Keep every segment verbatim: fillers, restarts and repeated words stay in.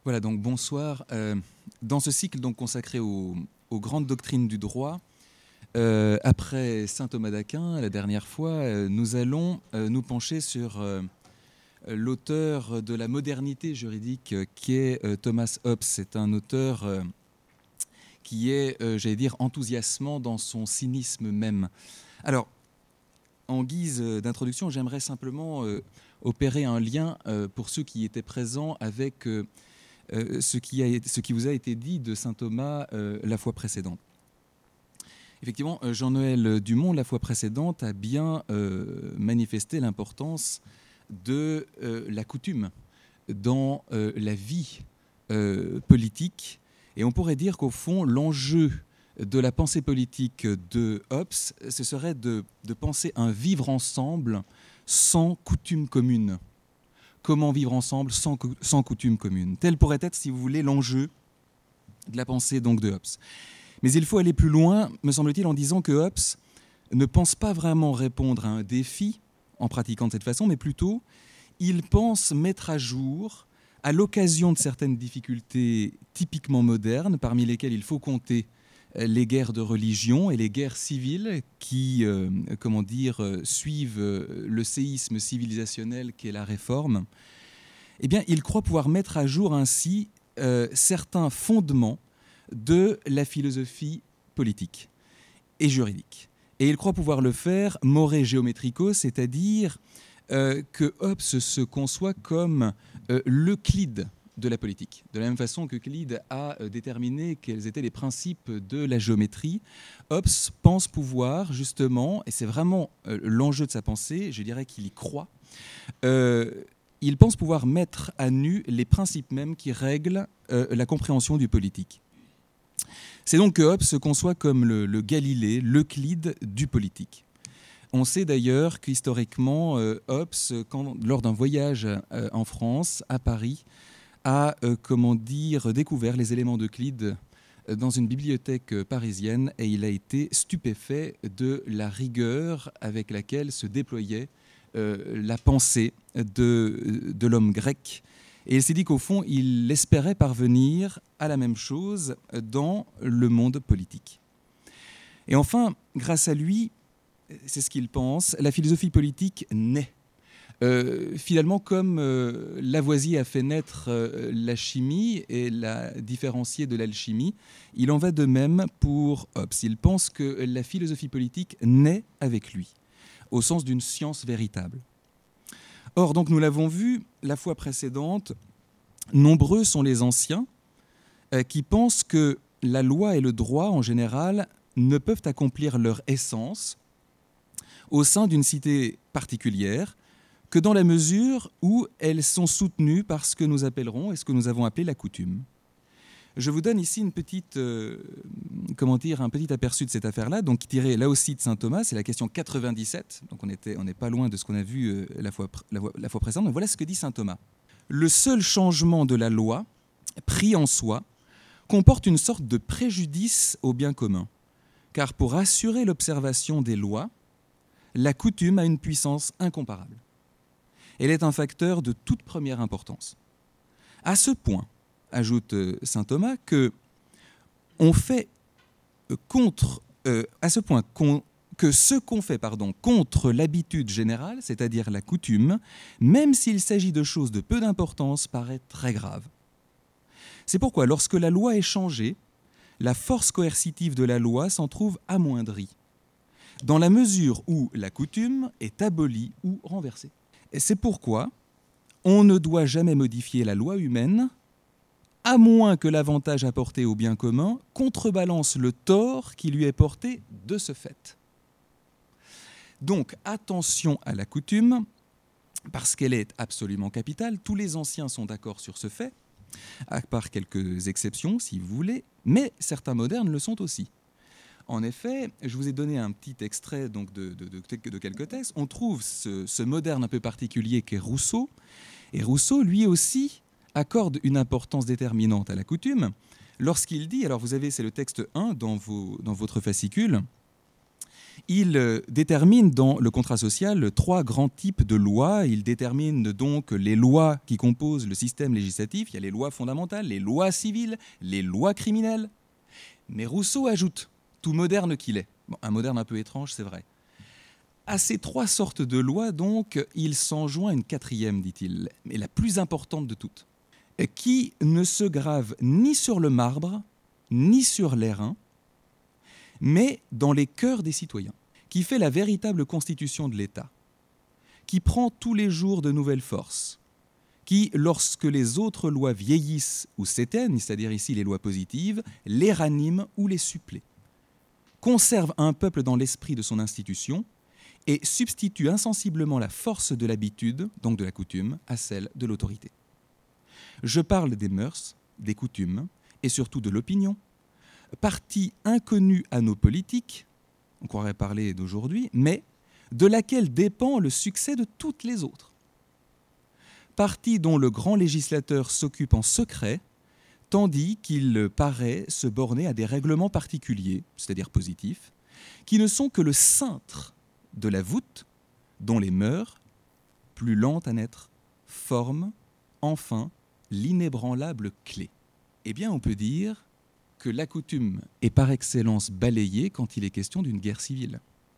Voilà, donc bonsoir. Euh, dans ce cycle donc, consacré aux, aux grandes doctrines du droit, euh, après saint Thomas d'Aquin, la dernière fois, euh, nous allons euh, nous pencher sur euh, l'auteur de la modernité juridique euh, qui est euh, Thomas Hobbes. C'est un auteur euh, qui est, euh, j'allais dire, enthousiasmant dans son cynisme même. Alors, en guise d'introduction, j'aimerais simplement euh, opérer un lien euh, pour ceux qui étaient présents avec euh, euh, ce, qui a, ce qui vous a été dit de saint Thomas euh, la fois précédente. Effectivement, Jean-Noël Dumont, la fois précédente, a bien euh, manifesté l'importance de euh, la coutume dans euh, la vie euh, politique. Et on pourrait dire qu'au fond, l'enjeu de la pensée politique de Hobbes, ce serait de, de penser un vivre ensemble sans coutume commune. Comment vivre ensemble sans, sans coutume commune. Tel pourrait être, si vous voulez, l'enjeu de la pensée donc, de Hobbes. Mais il faut aller plus loin, me semble-t-il, en disant que Hobbes ne pense pas vraiment répondre à un défi en pratiquant de cette façon, mais plutôt, il pense mettre à jour, à l'occasion de certaines difficultés typiquement modernes, parmi lesquelles il faut compter les guerres de religion et les guerres civiles qui, euh, comment dire, euh, suivent euh, le séisme civilisationnel qu'est la Réforme, eh bien, il croit pouvoir mettre à jour ainsi euh, certains fondements de la philosophie politique et juridique. Et il croit pouvoir le faire more geometrico, c'est-à-dire euh, que Hobbes se conçoit comme euh, l'Euclide de la politique. De la même façon qu'Euclide a déterminé quels étaient les principes de la géométrie, Hobbes pense pouvoir justement, et c'est vraiment euh, l'enjeu de sa pensée, je dirais qu'il y croit, euh, il pense pouvoir mettre à nu les principes mêmes qui règlent euh, la compréhension du politique. C'est donc que Hobbes se conçoit comme le, le Galilée, l'Euclide du politique. On sait d'ailleurs qu'historiquement, euh, Hobbes, quand, lors d'un voyage euh, en France, à Paris, a, euh, comment dire, découvert les éléments d'Euclide dans une bibliothèque parisienne et il a été stupéfait de la rigueur avec laquelle se déployait euh, la pensée de, de l'homme grec. Et il s'est dit qu'au fond, il espérait parvenir à la même chose dans le monde politique. Et enfin, grâce à lui, c'est ce qu'il pense, la philosophie politique naît. Euh, finalement, comme euh, Lavoisier a fait naître euh, la chimie et l'a différenciée de l'alchimie, il en va de même pour Hobbes. Il pense que la philosophie politique naît avec lui, au sens d'une science véritable. Or, donc, nous l'avons vu la fois précédente, nombreux sont les anciens euh, qui pensent que la loi et le droit, en général, ne peuvent accomplir leur essence au sein d'une cité particulière, que dans la mesure où elles sont soutenues par ce que nous appellerons et ce que nous avons appelé la coutume. Je vous donne ici une petite, euh, comment dire, un petit aperçu de cette affaire-là, donc tiré là aussi de saint Thomas, c'est la question quatre-vingt-dix-sept, donc on était, on n'est pas loin de ce qu'on a vu euh, la, fois, la, la fois précédente. Donc voilà ce que dit saint Thomas. Le seul changement de la loi, pris en soi, comporte une sorte de préjudice au bien commun, car pour assurer l'observation des lois, la coutume a une puissance incomparable. Elle est un facteur de toute première importance. À ce point, ajoute saint Thomas, que on fait contre, euh, à ce point qu'on, que ce qu'on fait pardon, contre l'habitude générale, c'est-à-dire la coutume, même s'il s'agit de choses de peu d'importance, paraît très grave. C'est pourquoi, lorsque la loi est changée, la force coercitive de la loi s'en trouve amoindrie, dans la mesure où la coutume est abolie ou renversée. Et c'est pourquoi on ne doit jamais modifier la loi humaine, à moins que l'avantage apporté au bien commun contrebalance le tort qui lui est porté de ce fait. Donc, attention à la coutume, parce qu'elle est absolument capitale. Tous les anciens sont d'accord sur ce fait, à part quelques exceptions, si vous voulez, mais certains modernes le sont aussi. En effet, je vous ai donné un petit extrait donc, de, de, de, de quelques textes. On trouve ce, ce moderne un peu particulier qu'est Rousseau. Et Rousseau, lui aussi, accorde une importance déterminante à la coutume lorsqu'il dit, alors vous avez, c'est le texte un dans, vos, dans votre fascicule, Il euh, détermine dans le contrat social trois grands types de lois. Il détermine donc les lois qui composent le système législatif. Il y a les lois fondamentales, les lois civiles, les lois criminelles. Mais Rousseau ajoute, tout moderne qu'il est, bon, un moderne un peu étrange, c'est vrai, à ces trois sortes de lois, donc, il s'en joint une quatrième, dit-il, mais la plus importante de toutes, qui ne se grave ni sur le marbre, ni sur l'airain, mais dans les cœurs des citoyens, qui fait la véritable constitution de l'État, qui prend tous les jours de nouvelles forces, qui, lorsque les autres lois vieillissent ou s'éteignent, c'est-à-dire ici les lois positives, les ranime ou les supplée, conserve un peuple dans l'esprit de son institution et substitue insensiblement la force de l'habitude, donc de la coutume, à celle de l'autorité. Je parle des mœurs, des coutumes et surtout de l'opinion, partie inconnue à nos politiques, on croirait parler d'aujourd'hui, mais de laquelle dépend le succès de toutes les autres. Partie dont le grand législateur s'occupe en secret, tandis qu'il paraît se borner à des règlements particuliers, c'est-à-dire positifs, qui ne sont que le cintre de la voûte dont les mœurs, plus lentes à naître, forment enfin l'inébranlable clé. Eh bien, on peut dire que la coutume est par excellence balayée quand il est question d'une guerre civile.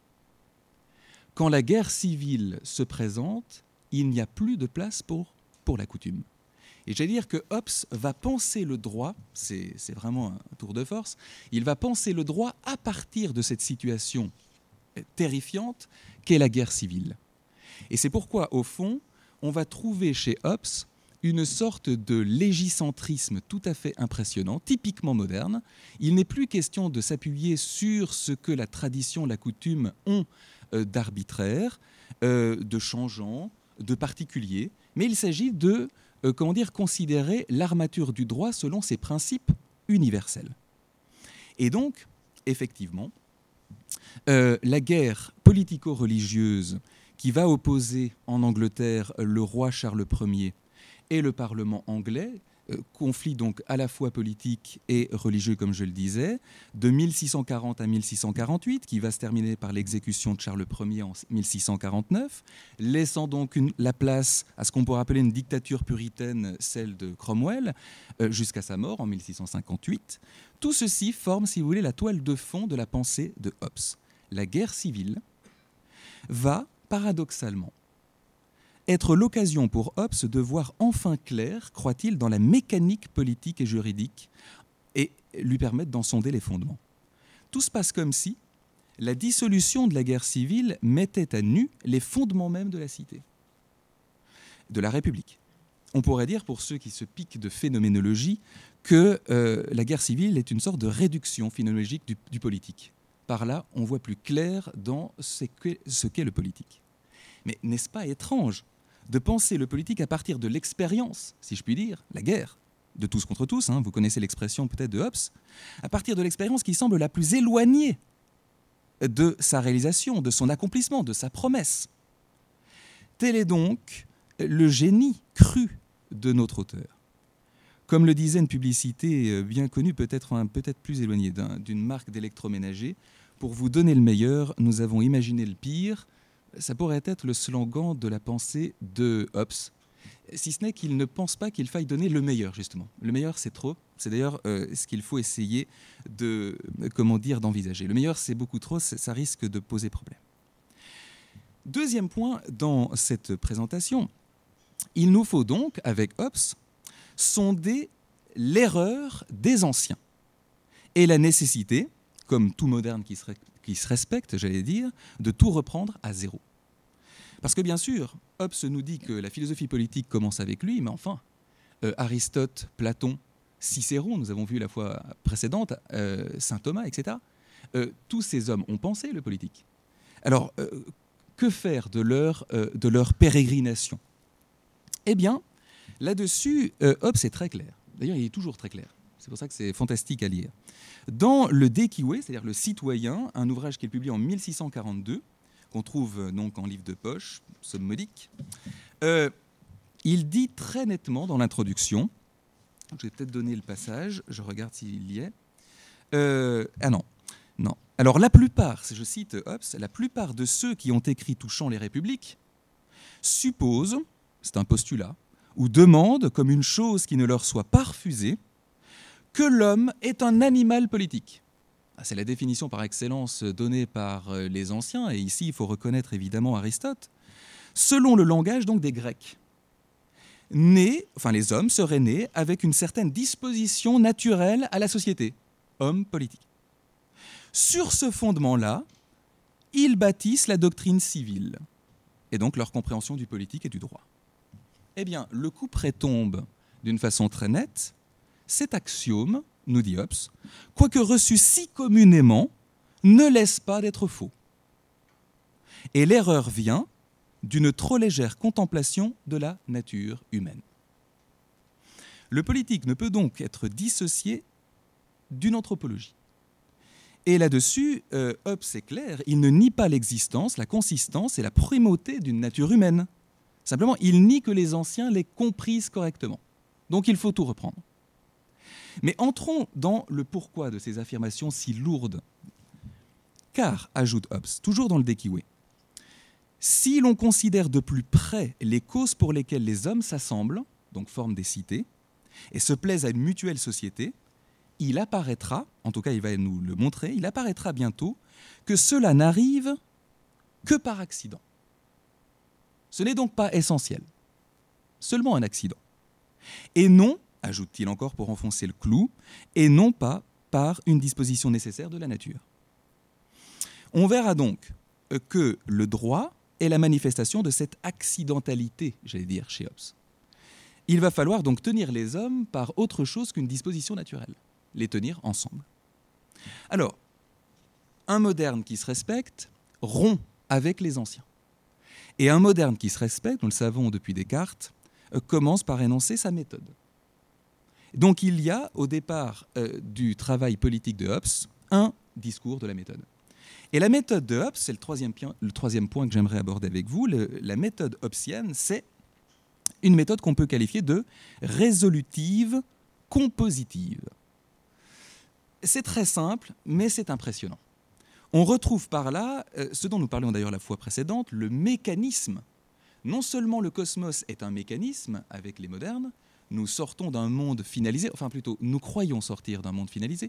Quand la guerre civile se présente, il n'y a plus de place pour, pour la coutume. Et j'allais dire que Hobbes va penser le droit, c'est, c'est vraiment un tour de force, il va penser le droit à partir de cette situation terrifiante qu'est la guerre civile. Et c'est pourquoi, au fond, on va trouver chez Hobbes une sorte de légicentrisme tout à fait impressionnant, typiquement moderne. Il n'est plus question de s'appuyer sur ce que la tradition, la coutume ont euh, d'arbitraire, euh, de changeant, de particulier, mais il s'agit de euh, comment dire, considérer l'armature du droit selon ses principes universels. Et donc, effectivement, euh, la guerre politico-religieuse qui va opposer en Angleterre le roi Charles Ier et le Parlement anglais, euh, conflit donc à la fois politique et religieux, comme je le disais, de mille six cent quarante à mille six cent quarante-huit, qui va se terminer par l'exécution de Charles Ier en mille six cent quarante-neuf, laissant donc une, la place à ce qu'on pourrait appeler une dictature puritaine, celle de Cromwell, euh, jusqu'à sa mort en mille six cent cinquante-huit. Tout ceci forme, si vous voulez, la toile de fond de la pensée de Hobbes. La guerre civile va, paradoxalement, être l'occasion pour Hobbes de voir enfin clair, croit-il, dans la mécanique politique et juridique et lui permettre d'en sonder les fondements. Tout se passe comme si la dissolution de la guerre civile mettait à nu les fondements même de la cité, de la République. On pourrait dire, pour ceux qui se piquent de phénoménologie, que euh, la guerre civile est une sorte de réduction phénoménologique du, du politique. Par là, on voit plus clair dans ce qu'est, ce qu'est le politique. Mais n'est-ce pas étrange de penser le politique à partir de l'expérience, si je puis dire, la guerre, de tous contre tous, hein, vous connaissez l'expression peut-être de Hobbes, à partir de l'expérience qui semble la plus éloignée de sa réalisation, de son accomplissement, de sa promesse. Tel est donc le génie cru de notre auteur. Comme le disait une publicité bien connue, peut-être, hein, peut-être plus éloignée, d'un, d'une marque d'électroménager, pour vous donner le meilleur, nous avons imaginé le pire. Ça pourrait être le slogan de la pensée de Hobbes, si ce n'est qu'il ne pense pas qu'il faille donner le meilleur, justement. Le meilleur, c'est trop. C'est d'ailleurs euh, ce qu'il faut essayer de, comment dire, d'envisager. Le meilleur, c'est beaucoup trop, ça risque de poser problème. Deuxième point dans cette présentation, il nous faut donc, avec Hobbes, sonder l'erreur des anciens et la nécessité, comme tout moderne qui se, qui se respecte, j'allais dire, de tout reprendre à zéro. Parce que bien sûr, Hobbes nous dit que la philosophie politique commence avec lui, mais enfin, euh, Aristote, Platon, Cicéron, nous avons vu la fois précédente, euh, saint Thomas, et cetera, euh, tous ces hommes ont pensé le politique. Alors, euh, que faire de leur, euh, de leur pérégrination ? Eh bien, là-dessus, euh, Hobbes est très clair. D'ailleurs, il est toujours très clair. C'est pour ça que c'est fantastique à lire. Dans le De Cive, c'est-à-dire le Citoyen, un ouvrage qu'il publie en mille six cent quarante-deux, qu'on trouve donc en livre de poche, somme modique, euh, il dit très nettement dans l'introduction, je vais peut-être donner le passage, je regarde s'il y est. Euh, ah non, non, Alors la plupart, je cite Hobbes, la plupart de ceux qui ont écrit touchant les républiques supposent, c'est un postulat, ou demandent comme une chose qui ne leur soit pas refusée, que l'homme est un animal politique. C'est la définition par excellence donnée par les anciens, et ici il faut reconnaître évidemment Aristote, selon le langage donc des Grecs. Nés, enfin les hommes seraient nés avec une certaine disposition naturelle à la société, homme politique. Sur ce fondement-là, ils bâtissent la doctrine civile, et donc leur compréhension du politique et du droit. Eh bien, le coup prétombe d'une façon très nette, cet axiome, nous dit Hobbes, quoique reçu si communément, ne laisse pas d'être faux. Et l'erreur vient d'une trop légère contemplation de la nature humaine. Le politique ne peut donc être dissocié d'une anthropologie. Et là-dessus, euh, Hobbes est clair, il ne nie pas l'existence, la consistance et la primauté d'une nature humaine. Simplement, il nie que les anciens l'aient comprise correctement. Donc il faut tout reprendre. Mais entrons dans le pourquoi de ces affirmations si lourdes. Car, ajoute Hobbes, toujours dans le Dekiwe, si l'on considère de plus près les causes pour lesquelles les hommes s'assemblent, donc forment des cités, et se plaisent à une mutuelle société, il apparaîtra, en tout cas il va nous le montrer, il apparaîtra bientôt que cela n'arrive que par accident. Ce n'est donc pas essentiel, seulement un accident. Et non, ajoute-t-il encore pour enfoncer le clou, et non pas par une disposition nécessaire de la nature. On verra donc que le droit est la manifestation de cette accidentalité, j'allais dire, chez Hobbes. Il va falloir donc tenir les hommes par autre chose qu'une disposition naturelle, les tenir ensemble. Alors, un moderne qui se respecte rompt avec les anciens. Et un moderne qui se respecte, nous le savons depuis Descartes, euh, commence par énoncer sa méthode. Donc il y a, au départ euh, du travail politique de Hobbes, un discours de la méthode. Et la méthode de Hobbes, c'est le troisième, le troisième point que j'aimerais aborder avec vous, le, la méthode hobbesienne, c'est une méthode qu'on peut qualifier de résolutive compositive. C'est très simple, mais c'est impressionnant. On retrouve par là, euh, ce dont nous parlions d'ailleurs la fois précédente, le mécanisme. Non seulement le cosmos est un mécanisme avec les modernes, nous sortons d'un monde finalisé, enfin plutôt, nous croyons sortir d'un monde finalisé.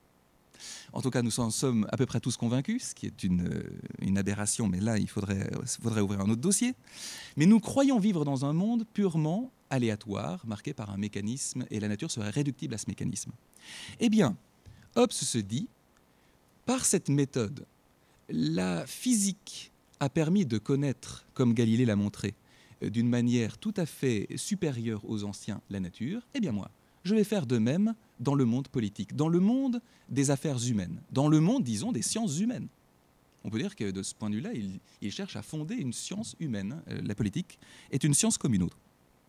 En tout cas, nous en sommes à peu près tous convaincus, ce qui est une, une aberration, mais là, il faudrait, faudrait ouvrir un autre dossier. Mais nous croyons vivre dans un monde purement aléatoire, marqué par un mécanisme, et la nature serait réductible à ce mécanisme. Eh bien, Hobbes se dit, par cette méthode, la physique a permis de connaître, comme Galilée l'a montré, d'une manière tout à fait supérieure aux anciens la nature, eh bien moi, je vais faire de même dans le monde politique, dans le monde des affaires humaines, dans le monde, disons, des sciences humaines. On peut dire que de ce point de vue-là, il, il cherche à fonder une science humaine. La politique est une science comme une autre.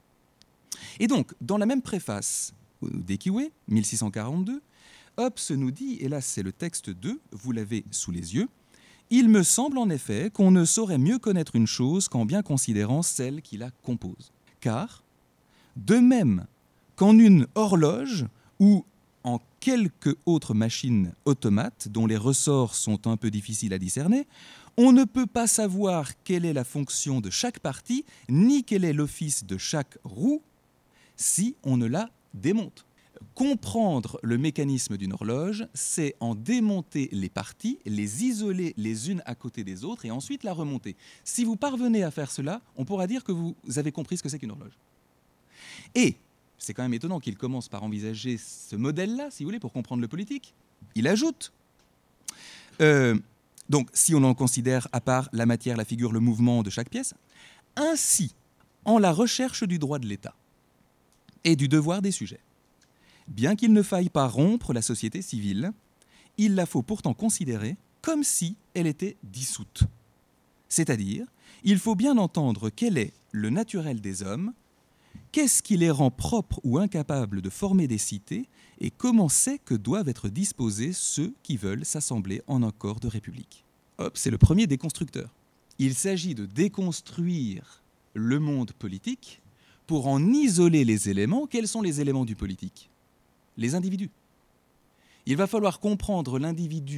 Et donc, dans la même préface d'Ekiwe, mille six cent quarante-deux, Hobbes nous dit, et là c'est le texte deux, vous l'avez sous les yeux, « Il me semble en effet qu'on ne saurait mieux connaître une chose qu'en bien considérant celle qui la compose. Car, de même qu'en une horloge ou en quelque autre machine automate dont les ressorts sont un peu difficiles à discerner, on ne peut pas savoir quelle est la fonction de chaque partie, ni quel est l'office de chaque roue, si on ne la démonte. Comprendre le mécanisme d'une horloge, c'est en démonter les parties, les isoler les unes à côté des autres et ensuite la remonter. Si vous parvenez à faire cela, on pourra dire que vous avez compris ce que c'est qu'une horloge. Et c'est quand même étonnant qu'il commence par envisager ce modèle-là, si vous voulez, pour comprendre le politique. Il ajoute, euh, donc si on en considère à part la matière, la figure, le mouvement de chaque pièce, ainsi, en la recherche du droit de l'État et du devoir des sujets, bien qu'il ne faille pas rompre la société civile, il la faut pourtant considérer comme si elle était dissoute. C'est-à-dire, il faut bien entendre quel est le naturel des hommes, qu'est-ce qui les rend propres ou incapables de former des cités, et comment c'est que doivent être disposés ceux qui veulent s'assembler en un corps de république. Hop, c'est le premier déconstructeur. Il s'agit de déconstruire le monde politique pour en isoler les éléments. Quels sont les éléments du politique ? Les individus. Il va falloir comprendre l'individu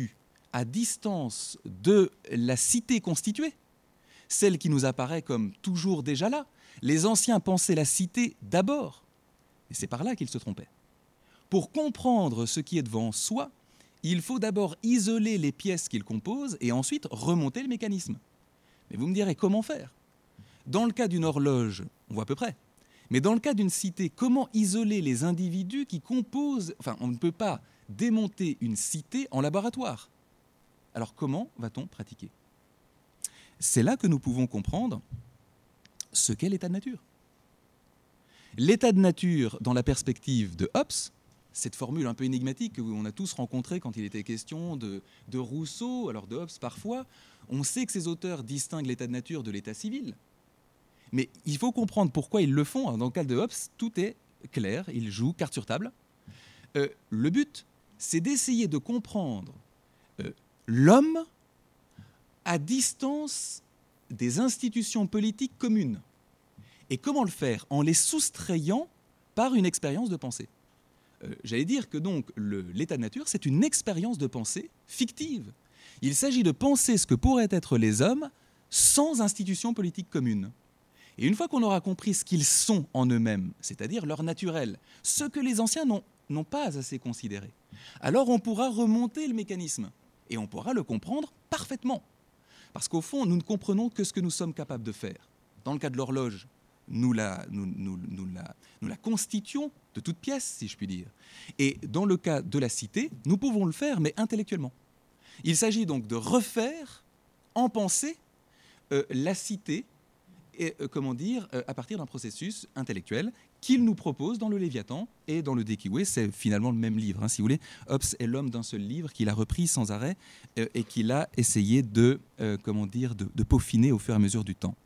à distance de la cité constituée, celle qui nous apparaît comme toujours déjà là. Les anciens pensaient la cité d'abord, et c'est par là qu'ils se trompaient. Pour comprendre ce qui est devant soi, il faut d'abord isoler les pièces qu'il compose et ensuite remonter le mécanisme. Mais vous me direz, comment faire ? Dans le cas d'une horloge, on voit à peu près. Mais dans le cas d'une cité, comment isoler les individus qui composent... Enfin, on ne peut pas démonter une cité en laboratoire. Alors comment va-t-on pratiquer ? C'est là que nous pouvons comprendre ce qu'est l'état de nature. L'état de nature, dans la perspective de Hobbes, cette formule un peu énigmatique qu'on a tous rencontrée quand il était question de, de Rousseau, alors de Hobbes parfois, on sait que ces auteurs distinguent l'état de nature de l'état civil. Mais il faut comprendre pourquoi ils le font. Dans le cas de Hobbes, tout est clair, ils jouent carte sur table. Euh, le but, c'est d'essayer de comprendre euh, l'homme à distance des institutions politiques communes. Et comment le faire ? En les soustrayant par une expérience de pensée. Euh, j'allais dire que donc le, l'état de nature, c'est une expérience de pensée fictive. Il s'agit de penser ce que pourraient être les hommes sans institutions politiques communes. Et une fois qu'on aura compris ce qu'ils sont en eux-mêmes, c'est-à-dire leur naturel, ce que les anciens n'ont, n'ont pas assez considéré, alors on pourra remonter le mécanisme et on pourra le comprendre parfaitement. Parce qu'au fond, nous ne comprenons que ce que nous sommes capables de faire. Dans le cas de l'horloge, nous la, nous, nous, nous, la, nous la constituons de toutes pièces, si je puis dire. Et dans le cas de la cité, nous pouvons le faire, mais intellectuellement. Il s'agit donc de refaire en pensée euh, la cité, et, euh, comment dire, euh, à partir d'un processus intellectuel qu'il nous propose dans le Léviathan et dans le De Quixote. C'est finalement le même livre, hein, si vous voulez. Hobbes est l'homme d'un seul livre qu'il a repris sans arrêt euh, et qu'il a essayé de, euh, comment dire, de, de peaufiner au fur et à mesure du temps.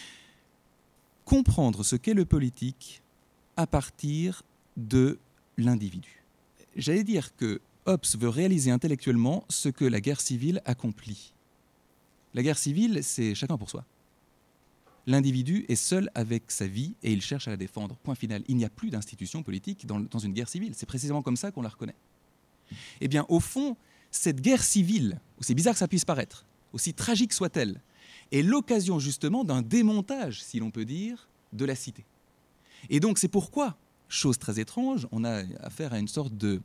Comprendre ce qu'est le politique à partir de l'individu. J'allais dire que Hobbes veut réaliser intellectuellement ce que la guerre civile accomplit. La guerre civile, c'est chacun pour soi. L'individu est seul avec sa vie et il cherche à la défendre. Point final. Il n'y a plus d'institution politique dans, dans une guerre civile. C'est précisément comme ça qu'on la reconnaît. Eh bien, au fond, cette guerre civile, aussi bizarre que ça puisse paraître, aussi tragique soit-elle, est l'occasion justement d'un démontage, si l'on peut dire, de la cité. Et donc c'est pourquoi, chose très étrange, on a affaire à une sorte de,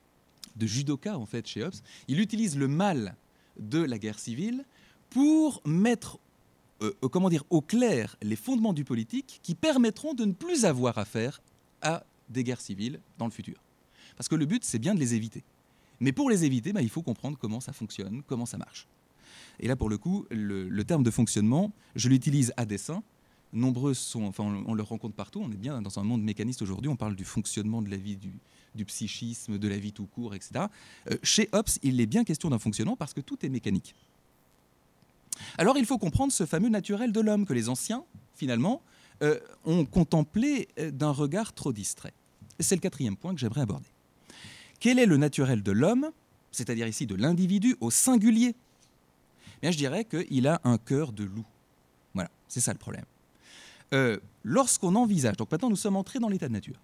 de judoka en fait chez Hobbes. Il utilise le mal de la guerre civile pour mettre euh, comment dire, au clair les fondements du politique qui permettront de ne plus avoir affaire à des guerres civiles dans le futur. Parce que le but, c'est bien de les éviter. Mais pour les éviter, bah, il faut comprendre comment ça fonctionne, comment ça marche. Et là, pour le coup, le, le terme de fonctionnement, je l'utilise à dessein. Nombreux sont, enfin, on, on le rencontre partout. On est bien dans un monde mécaniste aujourd'hui. On parle du fonctionnement de la vie, du, du psychisme, de la vie tout court, et cetera. Euh, chez Hobbes, il est bien question d'un fonctionnement parce que tout est mécanique. Alors, il faut comprendre ce fameux naturel de l'homme que les anciens, finalement, euh, ont contemplé d'un regard trop distrait. C'est le quatrième point que j'aimerais aborder. Quel est le naturel de l'homme, c'est-à-dire ici de l'individu au singulier ? Bien, je dirais qu'il a un cœur de loup. Voilà, c'est ça le problème. Euh, lorsqu'on envisage, donc maintenant nous sommes entrés dans l'état de nature,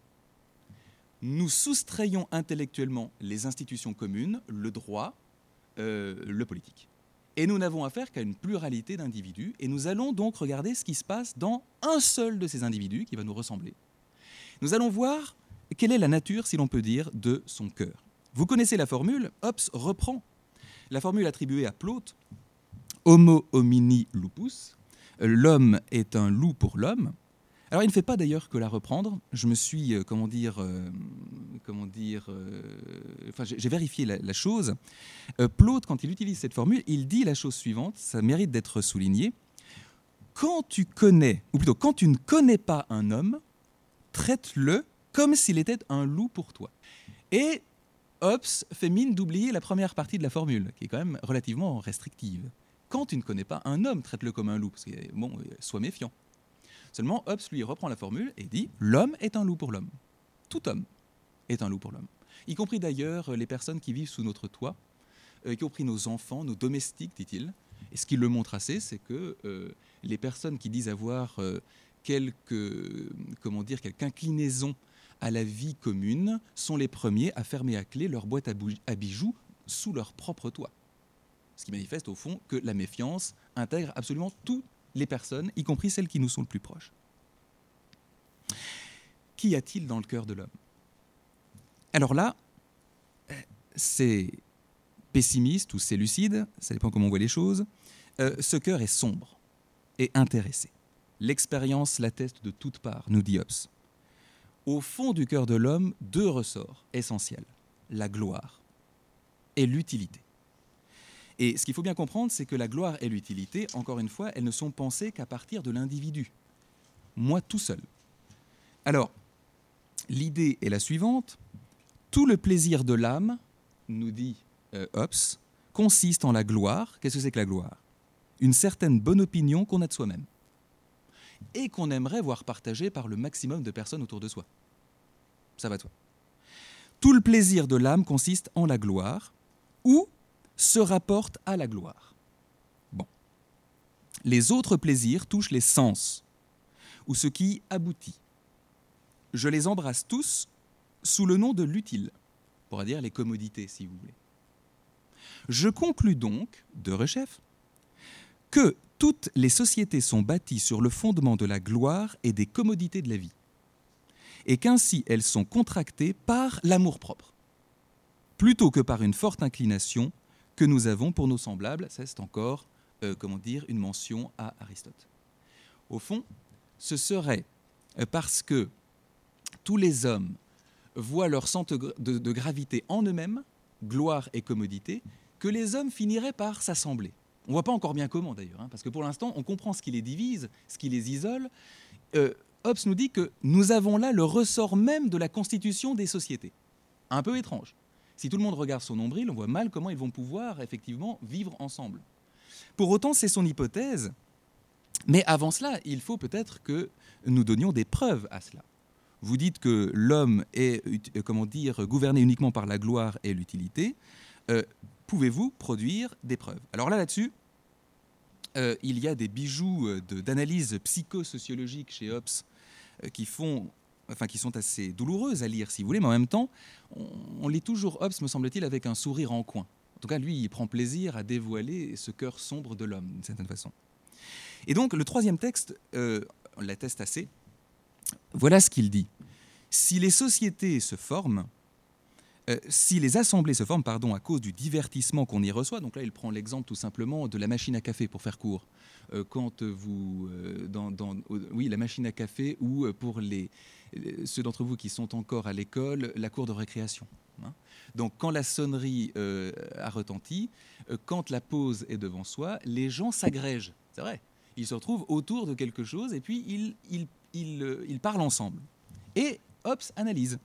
nous soustrayons intellectuellement les institutions communes, le droit, euh, le politique. Et nous n'avons affaire qu'à une pluralité d'individus, et nous allons donc regarder ce qui se passe dans un seul de ces individus qui va nous ressembler. Nous allons voir quelle est la nature, si l'on peut dire, de son cœur. Vous connaissez la formule, Hobbes reprend la formule attribuée à Plaute, Homo homini lupus, l'homme est un loup pour l'homme. Alors il ne fait pas d'ailleurs que la reprendre. Je me suis, euh, comment dire, euh, comment dire, euh, enfin j'ai, j'ai vérifié la, la chose. Euh, Plaute, quand il utilise cette formule, il dit la chose suivante, ça mérite d'être souligné. Quand tu connais, ou plutôt quand tu ne connais pas un homme, traite-le comme s'il était un loup pour toi. Et Hobbes fait mine d'oublier la première partie de la formule, qui est quand même relativement restrictive. Quand tu ne connais pas un homme, traite-le comme un loup, parce que, bon, sois méfiant. Seulement, Hobbes, lui, reprend la formule et dit « l'homme est un loup pour l'homme ». Tout homme est un loup pour l'homme. Y compris d'ailleurs les personnes qui vivent sous notre toit, euh, y compris nos enfants, nos domestiques, dit-il. Et ce qui le montre assez, c'est que euh, les personnes qui disent avoir euh, quelque, comment dire, quelque inclinaison à la vie commune sont les premiers à fermer à clé leur boîte à, bou- à bijoux sous leur propre toit. Ce qui manifeste au fond que la méfiance intègre absolument toutes les personnes, y compris celles qui nous sont le plus proches. Qu'y a-t-il dans le cœur de l'homme ? Alors là, c'est pessimiste ou c'est lucide, ça dépend comment on voit les choses. Euh, ce cœur est sombre et intéressé. L'expérience l'atteste de toutes parts, nous dit Hobbes. Au fond du cœur de l'homme, deux ressorts essentiels, la gloire et l'utilité. Et ce qu'il faut bien comprendre, c'est que la gloire et l'utilité, encore une fois, elles ne sont pensées qu'à partir de l'individu. Moi tout seul. Alors, l'idée est la suivante. Tout le plaisir de l'âme, nous dit euh, Hobbes, consiste en la gloire. Qu'est-ce que c'est que la gloire ? Une certaine bonne opinion qu'on a de soi-même et qu'on aimerait voir partagée par le maximum de personnes autour de soi. Ça va de soi. Tout le plaisir de l'âme consiste en la gloire ou se rapporte à la gloire. Bon. Les autres plaisirs touchent les sens ou ce qui aboutit. Je les embrasse tous sous le nom de l'utile, on pourra dire les commodités si vous voulez. Je conclus donc, de Rechef, que toutes les sociétés sont bâties sur le fondement de la gloire et des commodités de la vie, et qu'ainsi elles sont contractées par l'amour-propre, plutôt que par une forte inclination que nous avons pour nos semblables. Ça, c'est encore, euh, comment dire, une mention à Aristote. Au fond, ce serait parce que tous les hommes voient leur centre de, de gravité en eux-mêmes, gloire et commodité, que les hommes finiraient par s'assembler. On ne voit pas encore bien comment d'ailleurs, hein, parce que pour l'instant, on comprend ce qui les divise, ce qui les isole. Euh, Hobbes nous dit que nous avons là le ressort même de la constitution des sociétés. Un peu étrange. Si tout le monde regarde son nombril, on voit mal comment ils vont pouvoir effectivement vivre ensemble. Pour autant, c'est son hypothèse. Mais avant cela, il faut peut-être que nous donnions des preuves à cela. Vous dites que l'homme est, comment dire, gouverné uniquement par la gloire et l'utilité. Euh, pouvez-vous produire des preuves ? Alors là, là-dessus, euh, il y a des bijoux de, d'analyse psychosociologique chez Hobbes euh, qui font, enfin, qui sont assez douloureuses à lire, si vous voulez, mais en même temps, on, on lit toujours Hobbes, me semble-t-il, avec un sourire en coin. En tout cas, lui, il prend plaisir à dévoiler ce cœur sombre de l'homme, d'une certaine façon. Et donc, le troisième texte, euh, on l'atteste assez. Voilà ce qu'il dit. Si les sociétés se forment, euh, si les assemblées se forment, pardon, à cause du divertissement qu'on y reçoit, donc là, il prend l'exemple tout simplement de la machine à café, pour faire court. Euh, quand vous, euh, dans, dans, oui, la machine à café, ou pour les, ceux d'entre vous qui sont encore à l'école, la cour de récréation. Hein. Donc, quand la sonnerie euh, a retenti, euh, quand la pause est devant soi, les gens s'agrègent. C'est vrai. Ils se retrouvent autour de quelque chose et puis ils, ils, ils, ils parlent ensemble. Et Hobbes analyse.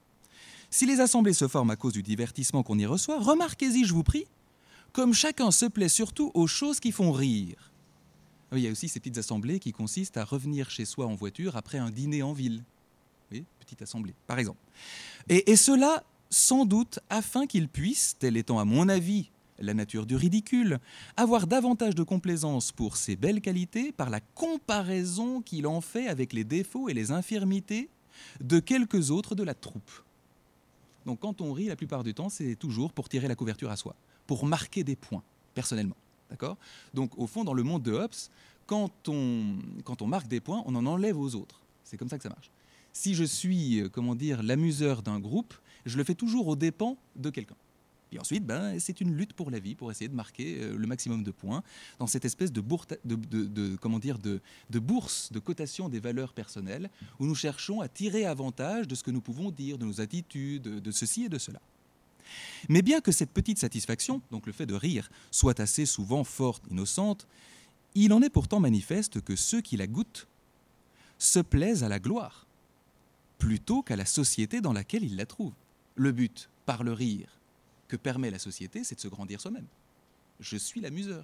Si les assemblées se forment à cause du divertissement qu'on y reçoit, remarquez-y, je vous prie, comme chacun se plaît surtout aux choses qui font rire. Il y a aussi ces petites assemblées qui consistent à revenir chez soi en voiture après un dîner en ville. Vous voyez, petite assemblée, par exemple. Et, et cela, sans doute, afin qu'ils puissent, tel étant à mon avis la nature du ridicule, avoir davantage de complaisance pour ses belles qualités par la comparaison qu'il en fait avec les défauts et les infirmités de quelques autres de la troupe. Donc quand on rit, la plupart du temps, c'est toujours pour tirer la couverture à soi, pour marquer des points, personnellement. D'accord ? Donc au fond, dans le monde de Hobbes, quand on, quand on marque des points, on en enlève aux autres. C'est comme ça que ça marche. Si je suis, comment dire, l'amuseur d'un groupe, je le fais toujours aux dépens de quelqu'un. Et ensuite, ben, c'est une lutte pour la vie, pour essayer de marquer euh, le maximum de points dans cette espèce de, bourta, de, de, de, comment dire, de, de bourse de cotation des valeurs personnelles où nous cherchons à tirer avantage de ce que nous pouvons dire, de nos attitudes, de ceci et de cela. Mais bien que cette petite satisfaction, donc le fait de rire, soit assez souvent forte, innocente, il en est pourtant manifeste que ceux qui la goûtent se plaisent à la gloire, plutôt qu'à la société dans laquelle ils la trouvent. Le but, par le rire, que permet la société, c'est de se grandir soi-même. Je suis l'amuseur.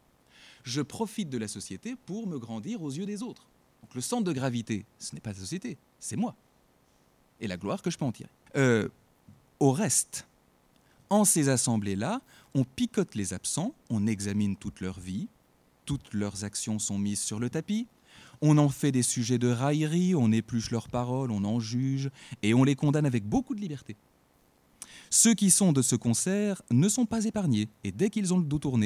Je profite de la société pour me grandir aux yeux des autres. Donc le centre de gravité, ce n'est pas la société, c'est moi. Et la gloire que je peux en tirer. Euh, au reste, en ces assemblées-là, on picote les absents, on examine toute leur vie, toutes leurs actions sont mises sur le tapis, on en fait des sujets de raillerie, on épluche leurs paroles, on en juge, et on les condamne avec beaucoup de liberté. Ceux qui sont de ce concert ne sont pas épargnés, et dès qu'ils ont le dos tourné,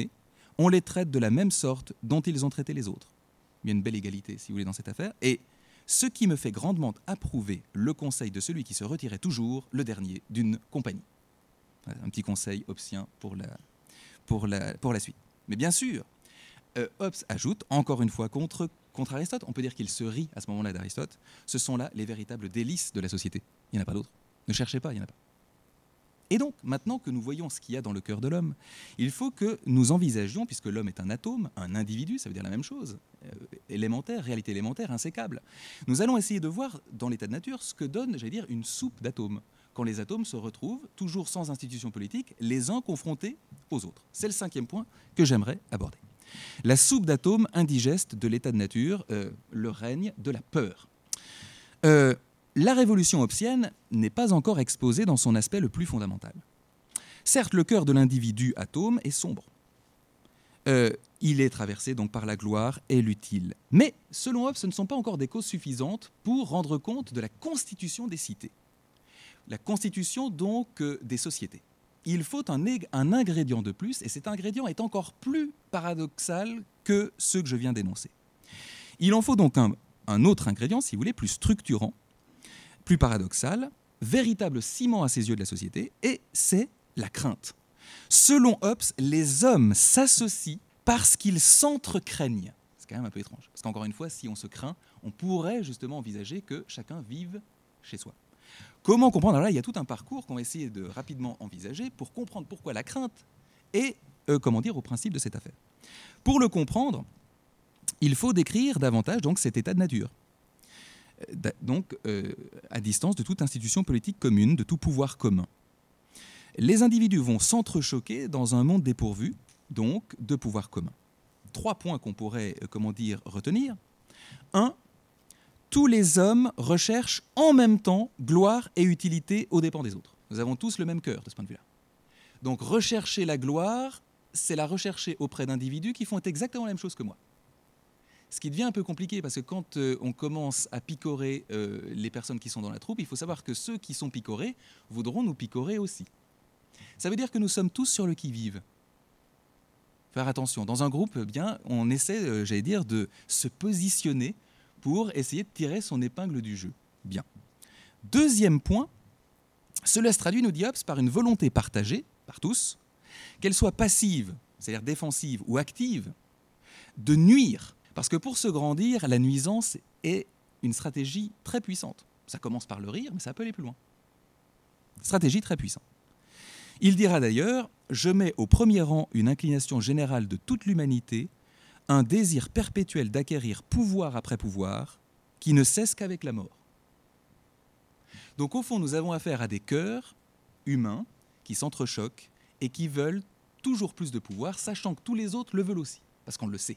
on les traite de la même sorte dont ils ont traité les autres. Il y a une belle égalité, si vous voulez, dans cette affaire. Et ce qui me fait grandement approuver le conseil de celui qui se retirait toujours le dernier d'une compagnie. Un petit conseil hobbesien pour la, pour la, pour la suite. Mais bien sûr, euh, Hobbes ajoute, encore une fois, contre, contre Aristote, on peut dire qu'il se rit à ce moment-là d'Aristote, ce sont là les véritables délices de la société. Il n'y en a pas d'autres. Ne cherchez pas, il n'y en a pas. Et donc, maintenant que nous voyons ce qu'il y a dans le cœur de l'homme, il faut que nous envisagions, puisque l'homme est un atome, un individu, ça veut dire la même chose, euh, élémentaire, réalité élémentaire, insécable. Nous allons essayer de voir dans l'état de nature ce que donne, j'allais dire, une soupe d'atomes, quand les atomes se retrouvent, toujours sans institution politique, les uns confrontés aux autres. C'est le cinquième point que j'aimerais aborder. La soupe d'atomes indigeste de l'état de nature, euh, le règne de la peur. Euh, La révolution hobbesienne n'est pas encore exposée dans son aspect le plus fondamental. Certes, le cœur de l'individu atome est sombre. Euh, il est traversé donc par la gloire et l'utile. Mais, selon Hobbes, ce ne sont pas encore des causes suffisantes pour rendre compte de la constitution des cités. La constitution donc euh, des sociétés. Il faut un, un ingrédient de plus, et cet ingrédient est encore plus paradoxal que ceux que je viens d'énoncer. Il en faut donc un, un autre ingrédient, si vous voulez, plus structurant, plus paradoxal, véritable ciment à ses yeux de la société, et c'est la crainte. Selon Hobbes, les hommes s'associent parce qu'ils s'entre-craignent. C'est quand même un peu étrange, parce qu'encore une fois, si on se craint, on pourrait justement envisager que chacun vive chez soi. Comment comprendre ? Alors là, il y a tout un parcours qu'on va essayer de rapidement envisager pour comprendre pourquoi la crainte est, euh, comment dire, au principe de cette affaire. Pour le comprendre, il faut décrire davantage donc cet état de nature. Donc euh, à distance de toute institution politique commune, de tout pouvoir commun. Les individus vont s'entrechoquer dans un monde dépourvu, donc, de pouvoir commun. Trois points qu'on pourrait, euh, comment dire, retenir. Un, tous les hommes recherchent en même temps gloire et utilité aux dépens des autres. Nous avons tous le même cœur de ce point de vue-là. Donc rechercher la gloire, c'est la rechercher auprès d'individus qui font exactement la même chose que moi. Ce qui devient un peu compliqué, parce que quand euh, on commence à picorer euh, les personnes qui sont dans la troupe, il faut savoir que ceux qui sont picorés voudront nous picorer aussi. Ça veut dire que nous sommes tous sur le qui-vive. Faire attention. Dans un groupe, eh bien, on essaie, euh, j'allais dire, de se positionner pour essayer de tirer son épingle du jeu. Bien. Deuxième point, cela se traduit, nous dit Hobbes, par une volonté partagée par tous, qu'elle soit passive, c'est-à-dire défensive, ou active, de nuire. Parce que pour se grandir, la nuisance est une stratégie très puissante. Ça commence par le rire, mais ça peut aller plus loin. Stratégie très puissante. Il dira d'ailleurs « Je mets au premier rang une inclination générale de toute l'humanité, un désir perpétuel d'acquérir pouvoir après pouvoir, qui ne cesse qu'avec la mort. » Donc au fond, nous avons affaire à des cœurs humains qui s'entrechoquent et qui veulent toujours plus de pouvoir, sachant que tous les autres le veulent aussi, parce qu'on le sait.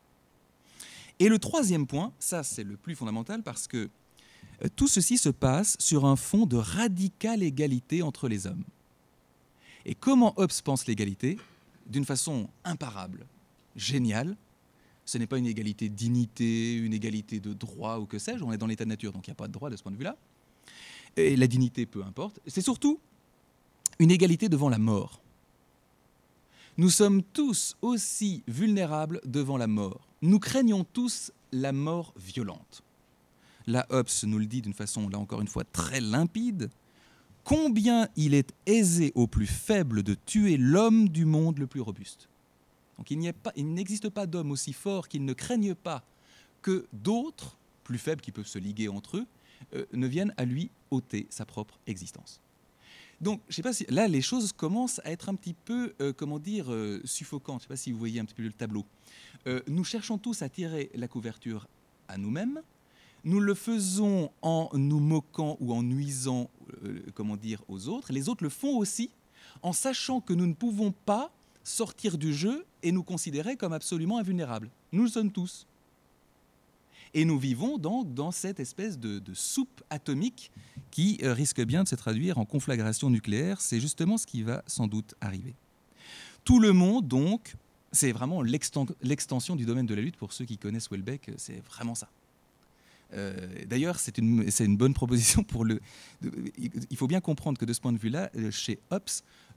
Et le troisième point, ça c'est le plus fondamental parce que euh, tout ceci se passe sur un fond de radicale égalité entre les hommes. Et comment Hobbes pense l'égalité ? D'une façon imparable, géniale. Ce n'est pas une égalité de dignité, une égalité de droit ou que sais-je, on est dans l'état de nature, donc il n'y a pas de droit de ce point de vue-là. Et la dignité, peu importe. C'est surtout une égalité devant la mort. Nous sommes tous aussi vulnérables devant la mort. Nous craignons tous la mort violente. Là, Hobbes nous le dit d'une façon, là encore une fois, très limpide. Combien il est aisé au plus faible de tuer l'homme du monde le plus robuste. Donc il n'y a pas, il n'existe pas d'homme aussi fort qu'il ne craigne pas que d'autres, plus faibles qui peuvent se liguer entre eux, euh, ne viennent à lui ôter sa propre existence. Donc, je ne sais pas si là, les choses commencent à être un petit peu, euh, comment dire, euh, suffocantes. Je ne sais pas si vous voyez un petit peu le tableau. Euh, nous cherchons tous à tirer la couverture à nous-mêmes. Nous le faisons en nous moquant ou en nuisant, euh, comment dire, aux autres. Les autres le font aussi en sachant que nous ne pouvons pas sortir du jeu et nous considérer comme absolument invulnérables. Nous le sommes tous. Et nous vivons donc dans cette espèce de, de soupe atomique qui euh, risque bien de se traduire en conflagration nucléaire. C'est justement ce qui va sans doute arriver. Tout le monde, donc, c'est vraiment l'exten- l'extension du domaine de la lutte. Pour ceux qui connaissent Houellebecq, c'est vraiment ça. Euh, d'ailleurs, c'est une, c'est une bonne proposition pour le... de- il faut bien comprendre que de ce point de vue-là, euh, chez Hobbes,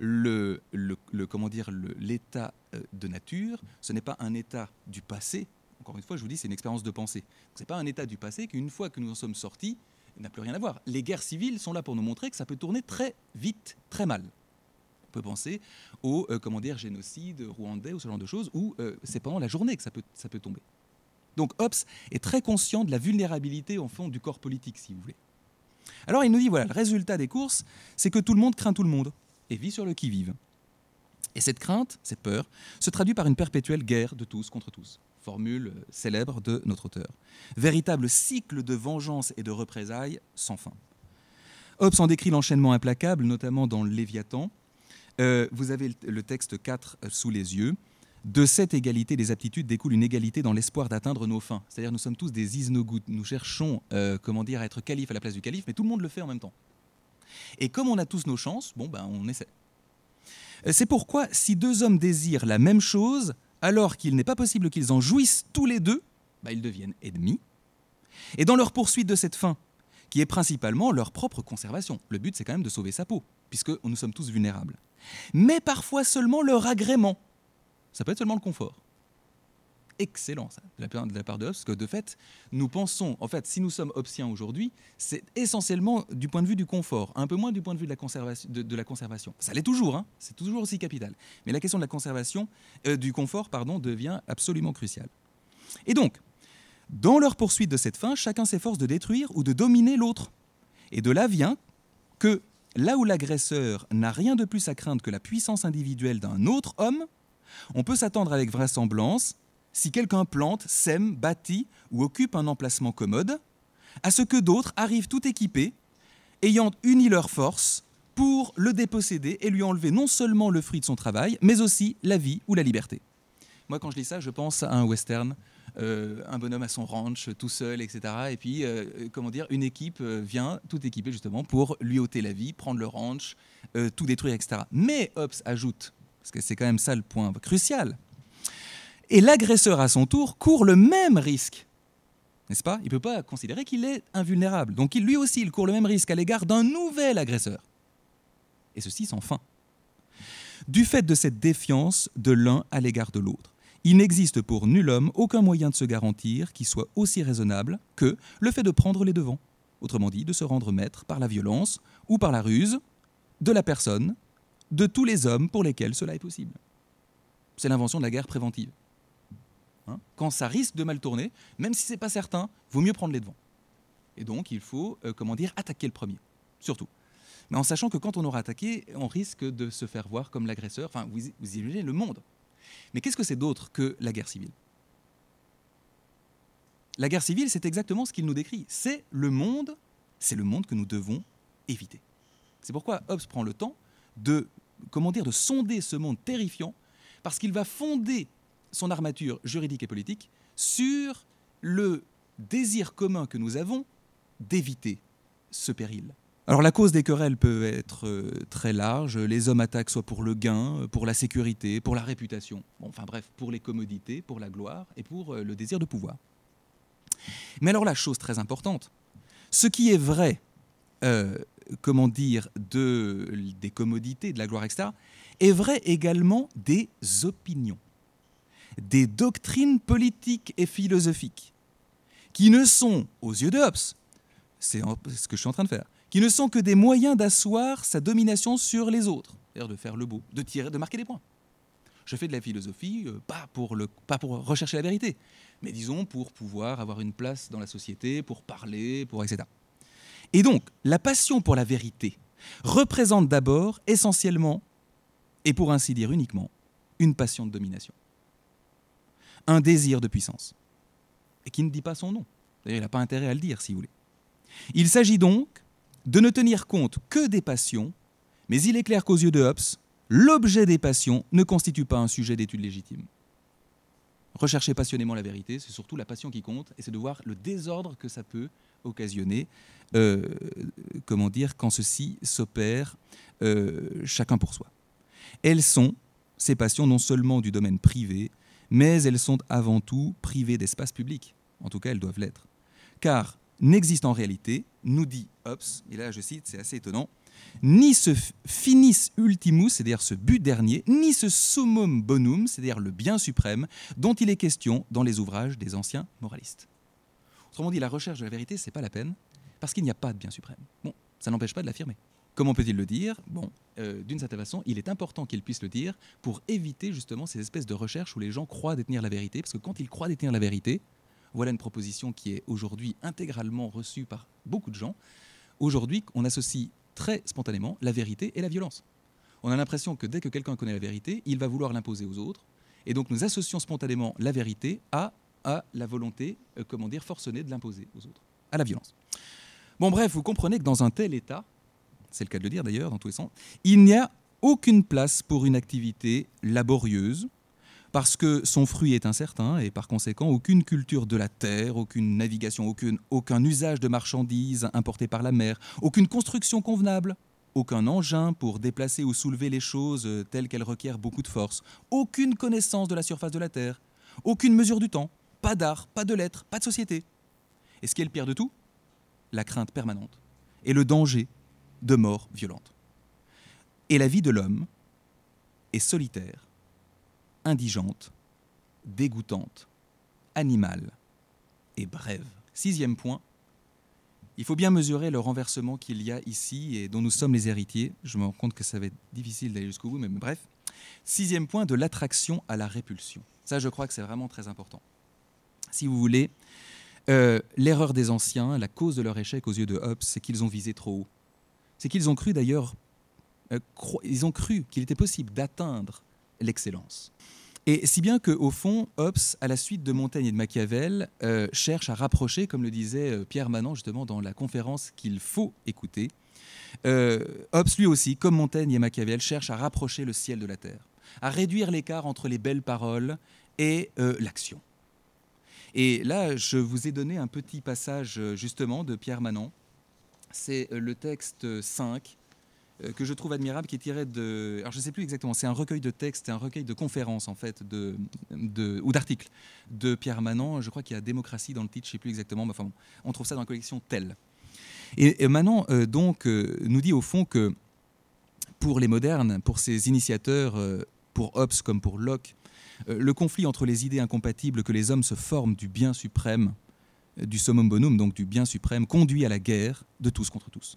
le, le, le- comment dire, le- l'état euh, de nature, ce n'est pas un état du passé. Encore une fois, je vous dis, c'est une expérience de pensée. Ce n'est pas un état du passé qu'une fois que nous en sommes sortis, il n'a plus rien à voir. Les guerres civiles sont là pour nous montrer que ça peut tourner très vite, très mal. On peut penser au euh, comment dire, génocide rwandais ou ce genre de choses, où euh, c'est pendant la journée que ça peut, ça peut tomber. Donc Hobbes est très conscient de la vulnérabilité au fond du corps politique, si vous voulez. Alors il nous dit, voilà, le résultat des courses, c'est que tout le monde craint tout le monde et vit sur le qui-vive. Et cette crainte, cette peur, se traduit par une perpétuelle guerre de tous contre tous. Formule célèbre de notre auteur. Véritable cycle de vengeance et de représailles sans fin. Hobbes en décrit l'enchaînement implacable, notamment dans le Léviathan. Euh, vous avez le texte quatre sous les yeux. De cette égalité des aptitudes découle une égalité dans l'espoir d'atteindre nos fins. C'est-à-dire nous sommes tous des isnogout. Nous cherchons euh, comment dire, à être calife à la place du calife, mais tout le monde le fait en même temps. Et comme on a tous nos chances, bon, ben, on essaie. C'est pourquoi, si deux hommes désirent la même chose, alors qu'il n'est pas possible qu'ils en jouissent tous les deux, ben, ils deviennent ennemis. Et dans leur poursuite de cette fin, qui est principalement leur propre conservation, le but c'est quand même de sauver sa peau, puisque nous sommes tous vulnérables. Mais parfois seulement leur agrément. Ça peut être seulement le confort. Excellent, ça, de la part de, la part de Hobbes, parce que de fait, nous pensons, en fait, si nous sommes hobbesiens aujourd'hui, c'est essentiellement du point de vue du confort, un peu moins du point de vue de la conservation. De, de la conservation. Ça l'est toujours, hein, c'est toujours aussi capital. Mais la question de la conservation, euh, du confort, pardon, devient absolument cruciale. Et donc, dans leur poursuite de cette fin, chacun s'efforce de détruire ou de dominer l'autre. Et de là vient que, là où l'agresseur n'a rien de plus à craindre que la puissance individuelle d'un autre homme, on peut s'attendre avec vraisemblance, si quelqu'un plante, sème, bâtit ou occupe un emplacement commode, à ce que d'autres arrivent tout équipés, ayant uni leurs forces pour le déposséder et lui enlever non seulement le fruit de son travail, mais aussi la vie ou la liberté. Moi, quand je lis ça, je pense à un western, euh, un bonhomme à son ranch, tout seul, et cetera. Et puis, euh, comment dire, une équipe euh, vient, tout équipée justement, pour lui ôter la vie, prendre le ranch, euh, tout détruire, et cetera. Mais Hobbes ajoute, parce que c'est quand même ça le point crucial, et l'agresseur à son tour court le même risque, n'est-ce pas? Il ne peut pas considérer qu'il est invulnérable. Donc lui aussi, il court le même risque à l'égard d'un nouvel agresseur. Et ceci sans fin. Du fait de cette défiance de l'un à l'égard de l'autre, il n'existe pour nul homme aucun moyen de se garantir qui soit aussi raisonnable que le fait de prendre les devants. Autrement dit, de se rendre maître par la violence ou par la ruse de la personne, de tous les hommes pour lesquels cela est possible. C'est l'invention de la guerre préventive. Hein, quand ça risque de mal tourner, même si ce n'est pas certain, il vaut mieux prendre les devants. Et donc, il faut, euh, comment dire, attaquer le premier, surtout. Mais en sachant que quand on aura attaqué, on risque de se faire voir comme l'agresseur. Enfin, vous, vous imaginez le monde. Mais qu'est-ce que c'est d'autre que la guerre civile? La guerre civile, c'est exactement ce qu'il nous décrit. C'est le monde, c'est le monde que nous devons éviter. C'est pourquoi Hobbes prend le temps de, comment dire, de sonder ce monde terrifiant, parce qu'il va fonder son armature juridique et politique sur le désir commun que nous avons d'éviter ce péril. Alors la cause des querelles peut être euh, très large. Les hommes attaquent soit pour le gain, pour la sécurité, pour la réputation. Bon, enfin bref, pour les commodités, pour la gloire et pour euh, le désir de pouvoir. Mais alors la chose très importante, ce qui est vrai, euh, comment dire, de, des commodités, de la gloire, et cetera, est vrai également des opinions, des doctrines politiques et philosophiques, qui ne sont, aux yeux de Hobbes, c'est ce que je suis en train de faire, qui ne sont que des moyens d'asseoir sa domination sur les autres, c'est-à-dire de faire le beau, de tirer, de marquer des points. Je fais de la philosophie, euh, pas, pour le, pas pour rechercher la vérité, mais disons pour pouvoir avoir une place dans la société, pour parler, pour et cetera. Et donc, la passion pour la vérité représente d'abord, essentiellement, et pour ainsi dire uniquement, une passion de domination. Un désir de puissance. Et qui ne dit pas son nom. D'ailleurs, il n'a pas intérêt à le dire, si vous voulez. Il s'agit donc de ne tenir compte que des passions, mais il est clair qu'aux yeux de Hobbes, l'objet des passions ne constitue pas un sujet d'étude légitime. Rechercher passionnément la vérité, c'est surtout la passion qui compte, et c'est de voir le désordre que ça peut occasionner, euh, comment dire, quand ceci s'opère euh, chacun pour soi. Elles sont, ces passions, non seulement du domaine privé, mais elles sont avant tout privées d'espace public. En tout cas, elles doivent l'être. Car n'existe en réalité, nous dit Hobbes, et là je cite, c'est assez étonnant, ni ce finis ultimus, c'est-à-dire ce but dernier, ni ce summum bonum, c'est-à-dire le bien suprême, dont il est question dans les ouvrages des anciens moralistes. Autrement dit, la recherche de la vérité, c'est pas la peine, parce qu'il n'y a pas de bien suprême. Bon, ça n'empêche pas de l'affirmer. Comment peut-il le dire? Bon, euh, d'une certaine façon, il est important qu'il puisse le dire pour éviter justement ces espèces de recherches où les gens croient détenir la vérité, parce que quand ils croient détenir la vérité, voilà une proposition qui est aujourd'hui intégralement reçue par beaucoup de gens. Aujourd'hui, on associe très spontanément la vérité et la violence. On a l'impression que dès que quelqu'un connaît la vérité, il va vouloir l'imposer aux autres, et donc nous associons spontanément la vérité à, à la volonté, euh, comment dire, forcenée de l'imposer aux autres, à la violence. Bon bref, vous comprenez que dans un tel état, c'est le cas de le dire d'ailleurs, dans tous les sens, il n'y a aucune place pour une activité laborieuse, parce que son fruit est incertain, et par conséquent, aucune culture de la terre, aucune navigation, aucune, aucun usage de marchandises importées par la mer, aucune construction convenable, aucun engin pour déplacer ou soulever les choses telles qu'elles requièrent beaucoup de force, aucune connaissance de la surface de la terre, aucune mesure du temps, pas d'art, pas de lettres, pas de société. Et ce qui est le pire de tout, la crainte permanente et le danger de mort violente. Et la vie de l'homme est solitaire, indigente, dégoûtante, animale et brève. Sixième point, il faut bien mesurer le renversement qu'il y a ici et dont nous sommes les héritiers. Je me rends compte que ça va être difficile d'aller jusqu'au bout, mais bref. Sixième point, de l'attraction à la répulsion. Ça, je crois que c'est vraiment très important. Si vous voulez, euh, l'erreur des anciens, la cause de leur échec aux yeux de Hobbes, c'est qu'ils ont visé trop haut. C'est qu'ils ont cru d'ailleurs, euh, cro- ils ont cru qu'il était possible d'atteindre l'excellence. Et si bien qu'au fond, Hobbes, à la suite de Montaigne et de Machiavel, euh, cherche à rapprocher, comme le disait euh, Pierre Manant justement dans la conférence qu'il faut écouter, euh, Hobbes lui aussi, comme Montaigne et Machiavel, cherche à rapprocher le ciel de la terre, à réduire l'écart entre les belles paroles et euh, l'action. Et là, je vous ai donné un petit passage justement de Pierre Manant. C'est le texte cinq, que je trouve admirable, qui est tiré de... Alors je ne sais plus exactement, c'est un recueil de textes, un recueil de conférences, en fait, de, de, ou d'articles de Pierre Manant. Je crois qu'il y a Démocratie dans le titre, je ne sais plus exactement, mais enfin bon, on trouve ça dans la collection Tell. Et, et Manant, euh, donc, euh, nous dit au fond que pour les modernes, pour ces initiateurs, euh, pour Hobbes comme pour Locke, euh, le conflit entre les idées incompatibles que les hommes se forment du bien suprême, euh, du summum bonum, donc du bien suprême, conduit à la guerre de tous contre tous,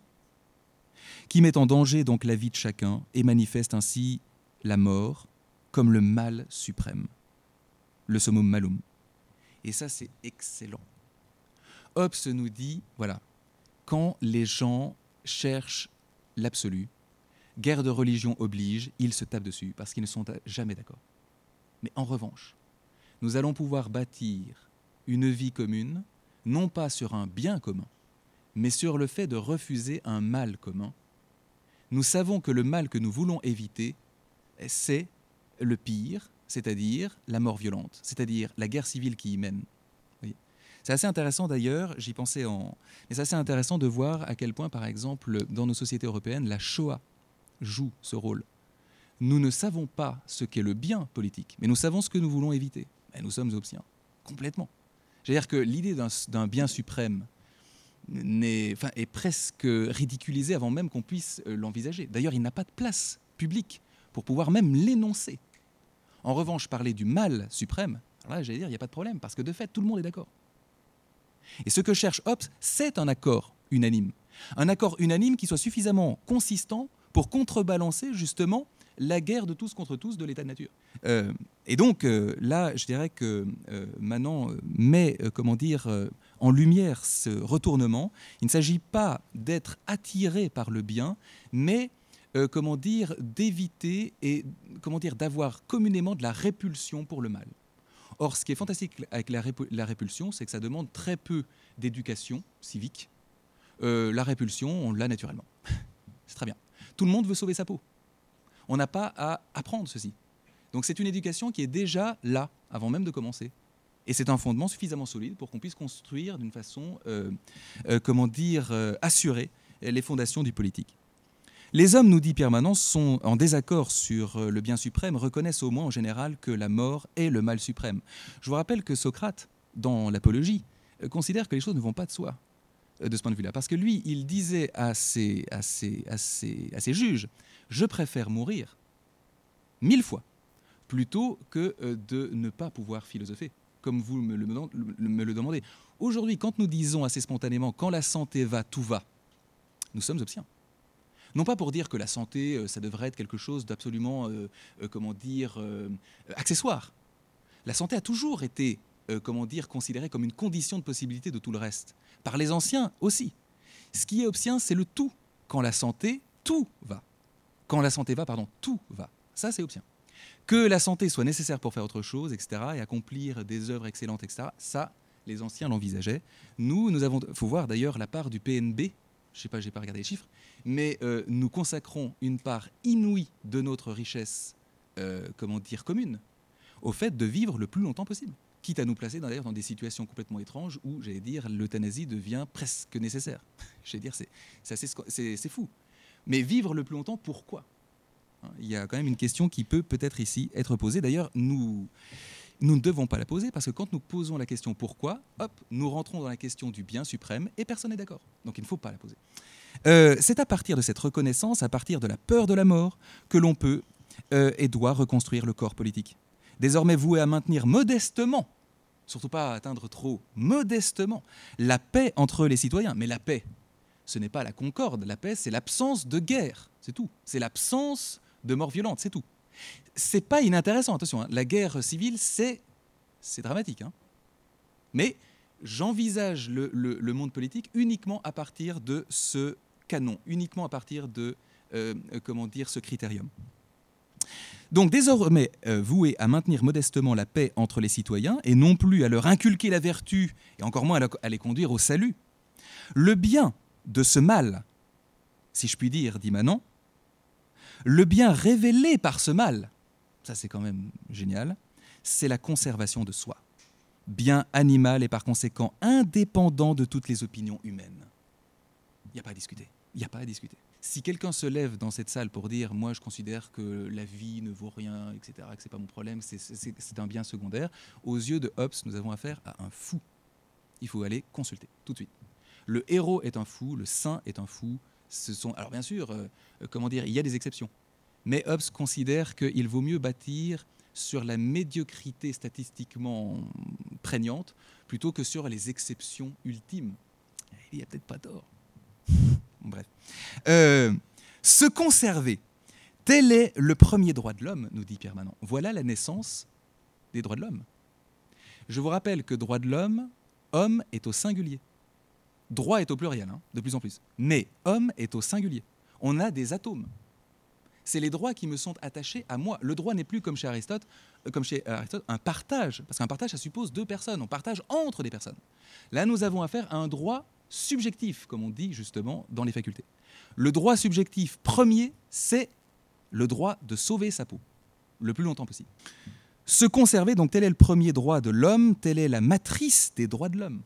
qui met en danger donc la vie de chacun et manifeste ainsi la mort comme le mal suprême, le summum malum. Et ça, c'est excellent. Hobbes nous dit, voilà, quand les gens cherchent l'absolu, guerre de religion oblige, ils se tapent dessus parce qu'ils ne sont jamais d'accord. Mais en revanche, nous allons pouvoir bâtir une vie commune, non pas sur un bien commun, mais sur le fait de refuser un mal commun. Nous savons que le mal que nous voulons éviter, c'est le pire, c'est-à-dire la mort violente, c'est-à-dire la guerre civile qui y mène. Oui. C'est assez intéressant d'ailleurs, j'y pensais en... Mais c'est assez intéressant de voir à quel point, par exemple, dans nos sociétés européennes, la Shoah joue ce rôle. Nous ne savons pas ce qu'est le bien politique, mais nous savons ce que nous voulons éviter. Et nous sommes obstiens, complètement. C'est-à-dire que l'idée d'un, d'un bien suprême n'est, enfin, est presque ridiculisée avant même qu'on puisse l'envisager. D'ailleurs, il n'a pas de place publique pour pouvoir même l'énoncer. En revanche, parler du mal suprême, alors là, j'allais dire, il n'y a pas de problème, parce que de fait, tout le monde est d'accord. Et ce que cherche Hobbes, c'est un accord unanime. Un accord unanime qui soit suffisamment consistant pour contrebalancer justement la guerre de tous contre tous de l'état de nature. Euh, et donc, euh, là, je dirais que euh, Manant met, euh, comment dire, euh, en lumière ce retournement. Il ne s'agit pas d'être attiré par le bien, mais, euh, comment dire, d'éviter et, comment dire, d'avoir communément de la répulsion pour le mal. Or, ce qui est fantastique avec la, répu- la répulsion, c'est que ça demande très peu d'éducation civique. Euh, la répulsion, on l'a naturellement. C'est très bien. Tout le monde veut sauver sa peau. On n'a pas à apprendre ceci. Donc c'est une éducation qui est déjà là, avant même de commencer. Et c'est un fondement suffisamment solide pour qu'on puisse construire d'une façon, euh, euh, comment dire, euh, assurée les fondations du politique. Les hommes, nous dit Pierre Manant, sont en désaccord sur le bien suprême, reconnaissent au moins en général que la mort est le mal suprême. Je vous rappelle que Socrate, dans l'Apologie, considère que les choses ne vont pas de soi. de ce point de vue-là. Parce que lui, il disait à ses, à ses, à ses, à ses juges, je préfère mourir mille fois plutôt que de ne pas pouvoir philosopher, comme vous me le, me le demandez. Aujourd'hui, quand nous disons assez spontanément, quand la santé va, tout va, nous sommes obsciens. Non pas pour dire que la santé, ça devrait être quelque chose d'absolument, euh, euh, comment dire, euh, accessoire. La santé a toujours été, euh, comment dire, considérée comme une condition de possibilité de tout le reste. Par les anciens aussi. Ce qui est obscien, c'est le tout. Quand la santé, tout va. Quand la santé va, pardon, tout va. Ça, c'est obscien. Que la santé soit nécessaire pour faire autre chose, et cetera, et accomplir des œuvres excellentes, et cetera, ça, les anciens l'envisageaient. Nous, nous avons, il faut voir d'ailleurs la part du P N B, je ne sais pas, je n'ai pas regardé les chiffres, mais euh, nous consacrons une part inouïe de notre richesse, euh, comment dire, commune, au fait de vivre le plus longtemps possible. Quitte à nous placer d'ailleurs dans des situations complètement étranges où, j'allais dire, l'euthanasie devient presque nécessaire. J'allais dire, c'est, c'est, assez, c'est, c'est fou. Mais vivre le plus longtemps, pourquoi ? Il y a quand même une question qui peut peut-être ici être posée. D'ailleurs, nous, nous ne devons pas la poser parce que quand nous posons la question pourquoi, hop, nous rentrons dans la question du bien suprême et personne n'est d'accord. Donc il ne faut pas la poser. Euh, c'est à partir de cette reconnaissance, à partir de la peur de la mort, que l'on peut euh, et doit reconstruire le corps politique. Désormais voué à maintenir modestement, surtout pas à atteindre trop, modestement, la paix entre les citoyens. Mais la paix, ce n'est pas la concorde. La paix, c'est l'absence de guerre, c'est tout. C'est l'absence de mort violente, c'est tout. C'est pas inintéressant, attention, hein. La guerre civile, c'est, c'est dramatique. Hein. Mais j'envisage le, le, le monde politique uniquement à partir de ce canon, uniquement à partir de, euh, comment dire, ce critérium. Donc désormais euh, voué à maintenir modestement la paix entre les citoyens et non plus à leur inculquer la vertu et encore moins à, la, à les conduire au salut, le bien de ce mal, si je puis dire, dit Manon, le bien révélé par ce mal, ça c'est quand même génial, c'est la conservation de soi, bien animal et par conséquent indépendant de toutes les opinions humaines. Il n'y a pas à discuter, il n'y a pas à discuter. Si quelqu'un se lève dans cette salle pour dire « moi je considère que la vie ne vaut rien, et cetera, que ce n'est pas mon problème, c'est, c'est, c'est un bien secondaire », aux yeux de Hobbes, nous avons affaire à un fou. Il faut aller consulter tout de suite. Le héros est un fou, le saint est un fou. Ce sont, alors bien sûr, euh, comment dire, il y a des exceptions. Mais Hobbes considère qu'il vaut mieux bâtir sur la médiocrité statistiquement prégnante plutôt que sur les exceptions ultimes. Il n'y a peut-être pas tort. Bref. Euh, se conserver, tel est le premier droit de l'homme, nous dit Pierre Manon. Voilà la naissance des droits de l'homme. Je vous rappelle que droit de l'homme, homme est au singulier. Droit est au pluriel, hein, de plus en plus. Mais homme est au singulier. On a des atomes. C'est les droits qui me sont attachés à moi. Le droit n'est plus comme chez Aristote, euh, comme chez Aristote, un partage. Parce qu'un partage, ça suppose deux personnes. On partage entre des personnes. Là, nous avons affaire à un droit subjectif, comme on dit justement dans les facultés. Le droit subjectif premier, c'est le droit de sauver sa peau, le plus longtemps possible. Se conserver, donc tel est le premier droit de l'homme, telle est la matrice des droits de l'homme.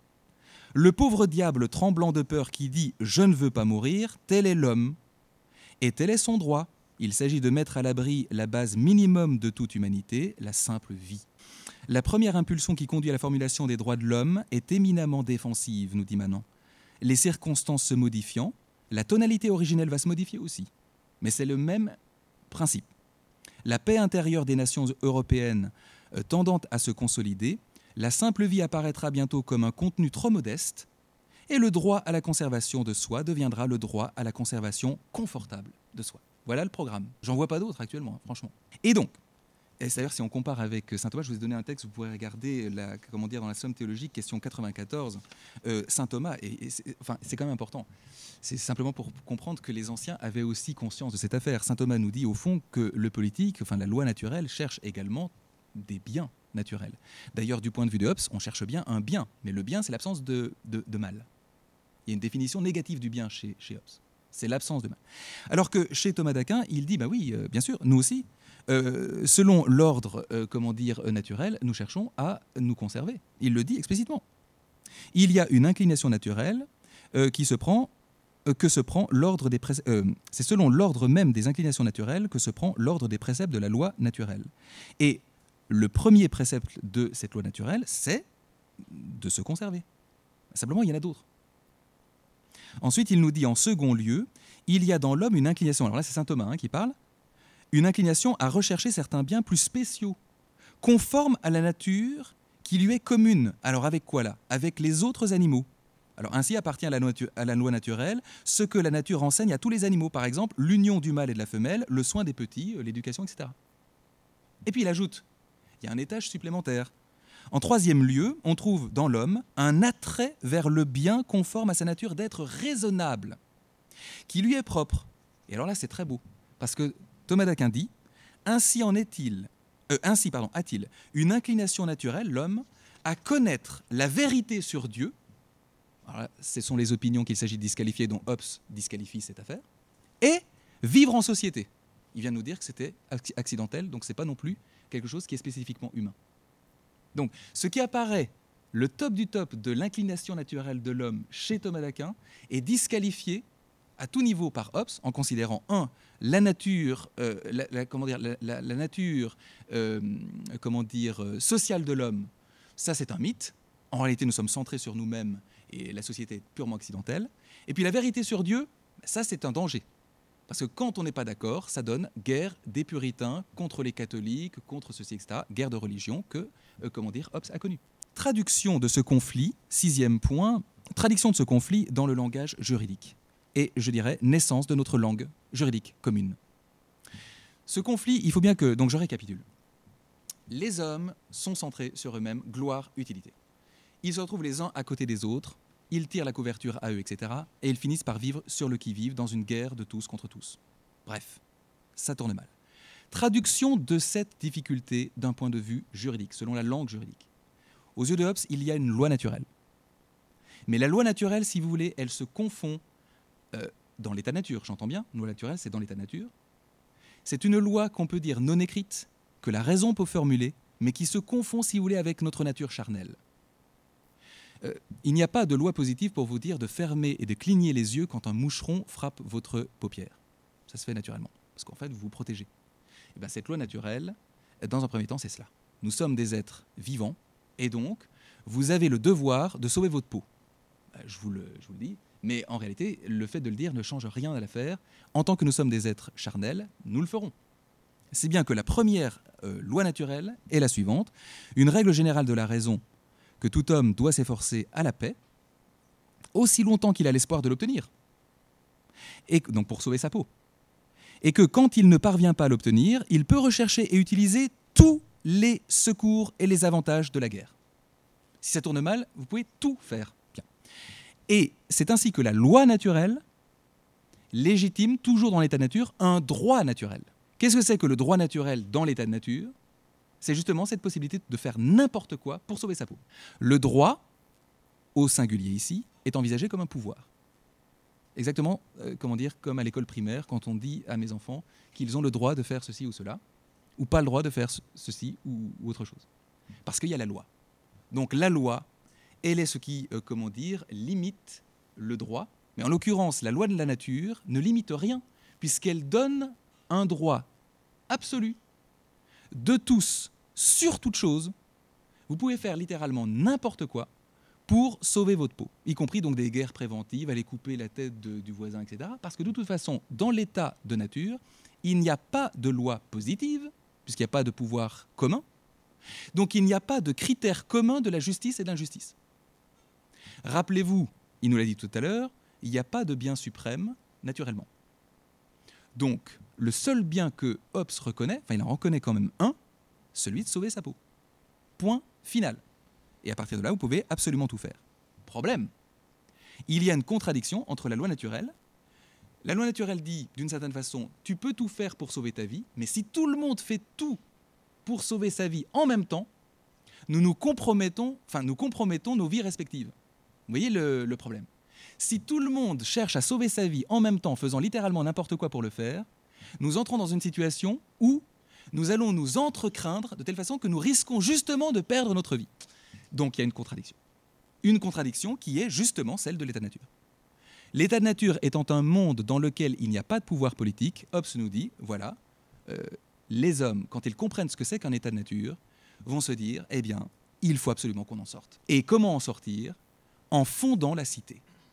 Le pauvre diable tremblant de peur qui dit « je ne veux pas mourir », tel est l'homme, et tel est son droit. Il s'agit de mettre à l'abri la base minimum de toute humanité, la simple vie. La première impulsion qui conduit à la formulation des droits de l'homme est éminemment défensive, nous dit Manon. Les circonstances se modifiant, la tonalité originelle va se modifier aussi. Mais c'est le même principe. La paix intérieure des nations européennes euh, tendant à se consolider, la simple vie apparaîtra bientôt comme un contenu trop modeste et le droit à la conservation de soi deviendra le droit à la conservation confortable de soi. Voilà le programme. J'en vois pas d'autre actuellement, franchement. Et donc, et c'est-à-dire si on compare avec saint Thomas, je vous ai donné un texte, vous pourrez regarder la, comment dire, dans la Somme théologique, question quatre-vingt-quatorze, euh, saint Thomas, et, et c'est, enfin, c'est quand même important. C'est simplement pour comprendre que les anciens avaient aussi conscience de cette affaire. Saint Thomas nous dit au fond que le politique, enfin la loi naturelle, cherche également des biens naturels. D'ailleurs, du point de vue de Hobbes, on cherche bien un bien, mais le bien, c'est l'absence de, de, de mal. Il y a une définition négative du bien chez, chez Hobbes. C'est l'absence de mal. Alors que chez Thomas d'Aquin, il dit, bah oui, euh, bien sûr, nous aussi, euh, selon l'ordre, euh, comment dire, naturel, nous cherchons à nous conserver. Il le dit explicitement. Il y a une inclination naturelle euh, qui se prend, euh, que se prend l'ordre des préceptes. Euh, c'est selon l'ordre même des inclinations naturelles que se prend l'ordre des préceptes de la loi naturelle. Et le premier précepte de cette loi naturelle, c'est de se conserver. Simplement, il y en a d'autres. Ensuite, il nous dit en second lieu, il y a dans l'homme une inclination, alors là c'est saint Thomas hein, qui parle, une inclination à rechercher certains biens plus spéciaux, conformes à la nature qui lui est commune. Alors avec quoi là? Avec les autres animaux. Alors ainsi appartient à la, natu- à la loi naturelle ce que la nature enseigne à tous les animaux, par exemple l'union du mâle et de la femelle, le soin des petits, l'éducation, et cetera. Et puis il ajoute, il y a un étage supplémentaire. En troisième lieu, on trouve dans l'homme un attrait vers le bien conforme à sa nature d'être raisonnable, qui lui est propre. Et alors là, c'est très beau, parce que Thomas d'Aquin dit « Ainsi en est-il, euh, ainsi pardon, a-t-il une inclination naturelle, l'homme, à connaître la vérité sur Dieu. » Alors là, ce sont les opinions qu'il s'agit de disqualifier, dont Hobbes disqualifie cette affaire. Et vivre en société. Il vient de nous dire que c'était accidentel, donc ce n'est pas non plus quelque chose qui est spécifiquement humain. Donc, ce qui apparaît, le top du top de l'inclination naturelle de l'homme chez Thomas d'Aquin, est disqualifié à tout niveau par Hobbes, en considérant, un, la nature, euh, la, la, comment dire, la, la, la nature euh, comment dire, euh, sociale de l'homme, ça c'est un mythe. En réalité, nous sommes centrés sur nous-mêmes et la société est purement accidentelle. Et puis la vérité sur Dieu, ça c'est un danger. Parce que quand on n'est pas d'accord, ça donne guerre des puritains contre les catholiques, contre ceci, et cetera. Guerre de religion que, euh, comment dire, Hobbes a connue. Traduction de ce conflit, sixième point, traduction de ce conflit dans le langage juridique. Et, je dirais, naissance de notre langue juridique commune. Ce conflit, il faut bien que... Donc je récapitule. Les hommes sont centrés sur eux-mêmes, gloire, utilité. Ils se retrouvent les uns à côté des autres, ils tirent la couverture à eux, et cetera. Et ils finissent par vivre sur le qui-vive dans une guerre de tous contre tous. Bref, ça tourne mal. Traduction de cette difficulté d'un point de vue juridique, selon la langue juridique. Aux yeux de Hobbes, il y a une loi naturelle. Mais la loi naturelle, si vous voulez, elle se confond euh, dans l'état nature, j'entends bien, loi naturelle, c'est dans l'état nature. C'est une loi qu'on peut dire non écrite, que la raison peut formuler, mais qui se confond, si vous voulez, avec notre nature charnelle. Euh, il n'y a pas de loi positive pour vous dire de fermer et de cligner les yeux quand un moucheron frappe votre paupière. Ça se fait naturellement, parce qu'en fait, vous vous protégez. Et bien, cette loi naturelle, dans un premier temps, c'est cela. Nous sommes des êtres vivants, et donc, vous avez le devoir de sauver votre peau. Je vous le, je vous le dis, mais en réalité, le fait de le dire ne change rien à l'affaire. En tant que nous sommes des êtres charnels, nous le ferons. C'est bien que la première euh, loi naturelle est la suivante. Une règle générale de la raison, que tout homme doit s'efforcer à la paix, aussi longtemps qu'il a l'espoir de l'obtenir. Et donc pour sauver sa peau. Et que quand il ne parvient pas à l'obtenir, il peut rechercher et utiliser tous les secours et les avantages de la guerre. Si ça tourne mal, vous pouvez tout faire. Bien. Et c'est ainsi que la loi naturelle légitime, toujours dans l'état de nature, un droit naturel. Qu'est-ce que c'est que le droit naturel dans l'état de nature ? C'est justement cette possibilité de faire n'importe quoi pour sauver sa peau. Le droit, au singulier ici, est envisagé comme un pouvoir. Exactement, euh, comment dire, comme à l'école primaire, quand on dit à mes enfants qu'ils ont le droit de faire ceci ou cela, ou pas le droit de faire ceci ou, ou autre chose. Parce qu'il y a la loi. Donc la loi, elle est ce qui, euh, comment dire, limite le droit. Mais en l'occurrence, la loi de la nature ne limite rien, puisqu'elle donne un droit absolu de tous, sur toute chose. Vous pouvez faire littéralement n'importe quoi pour sauver votre peau, y compris donc des guerres préventives, aller couper la tête de, du voisin, et cetera. Parce que de toute façon, dans l'état de nature, il n'y a pas de loi positive, puisqu'il n'y a pas de pouvoir commun. Donc il n'y a pas de critère commun de la justice et de l'injustice. Rappelez-vous, il nous l'a dit tout à l'heure, il n'y a pas de bien suprême naturellement. Donc, le seul bien que Hobbes reconnaît, enfin il en reconnaît quand même un, celui de sauver sa peau. Point final. Et à partir de là, vous pouvez absolument tout faire. Problème. Il y a une contradiction entre la loi naturelle. La loi naturelle dit, d'une certaine façon, tu peux tout faire pour sauver ta vie, mais si tout le monde fait tout pour sauver sa vie en même temps, nous nous compromettons, enfin nous compromettons nos vies respectives. Vous voyez le, le problème. Si tout le monde cherche à sauver sa vie en même temps, faisant littéralement n'importe quoi pour le faire, nous entrons dans une situation où nous allons nous entrecraindre de telle façon que nous risquons justement de perdre notre vie. Donc il y a une contradiction. Une contradiction qui est justement celle de l'état de nature. L'état de nature étant un monde dans lequel il n'y a pas de pouvoir politique, Hobbes nous dit, voilà, euh, les hommes, quand ils comprennent ce que c'est qu'un état de nature, vont se dire, eh bien, il faut absolument qu'on en sorte. Et comment en sortir ? En fondant la cité.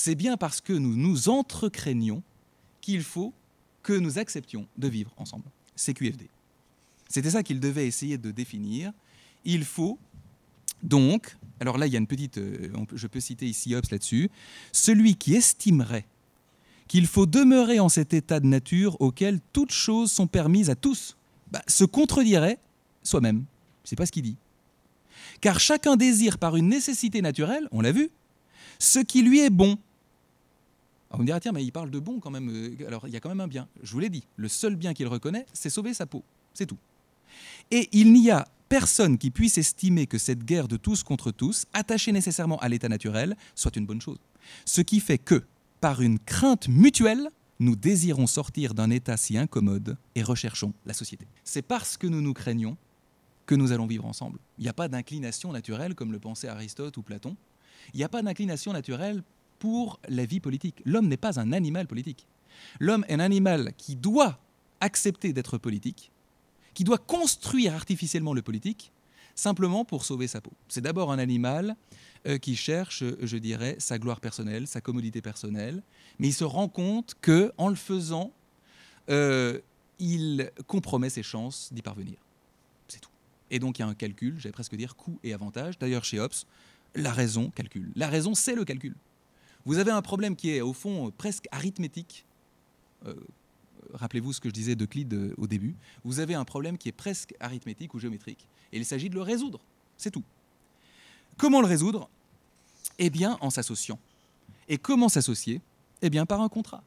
c'est bien parce que nous nous entrecraignons qu'il faut que nous acceptions de vivre ensemble. C Q F D. C'était ça qu'il devait essayer de définir. Il faut donc, alors là il y a une petite, euh, on peut, je peux citer ici Hobbes là-dessus, celui qui estimerait qu'il faut demeurer en cet état de nature auquel toutes choses sont permises à tous, bah, se contredirait soi-même. C'est pas ce qu'il dit. Car chacun désire par une nécessité naturelle, on l'a vu, ce qui lui est bon. Alors on me dira, tiens, mais il parle de bon quand même. Alors il y a quand même un bien. Je vous l'ai dit, le seul bien qu'il reconnaît, c'est sauver sa peau. C'est tout. Et il n'y a personne qui puisse estimer que cette guerre de tous contre tous, attachée nécessairement à l'état naturel, soit une bonne chose. Ce qui fait que, par une crainte mutuelle, nous désirons sortir d'un état si incommode et recherchons la société. C'est parce que nous nous craignons que nous allons vivre ensemble. Il n'y a pas d'inclination naturelle, comme le pensait Aristote ou Platon. Il n'y a pas d'inclination naturelle pour la vie politique. L'homme n'est pas un animal politique. L'homme est un animal qui doit accepter d'être politique, qui doit construire artificiellement le politique, simplement pour sauver sa peau. C'est d'abord un animal euh, qui cherche, je dirais, sa gloire personnelle, sa commodité personnelle, mais il se rend compte qu'en le faisant, euh, il compromet ses chances d'y parvenir. C'est tout. Et donc il y a un calcul, j'allais presque dire coût et avantage. D'ailleurs, chez Hobbes, la raison calcule. La raison, c'est le calcul. Vous avez un problème qui est, au fond, presque arithmétique. Euh, rappelez-vous ce que je disais d'Euclide au début. Vous avez un problème qui est presque arithmétique ou géométrique. Et il s'agit de le résoudre. C'est tout. Comment le résoudre ? Eh bien, en s'associant. Et comment s'associer ? Eh bien, par un contrat.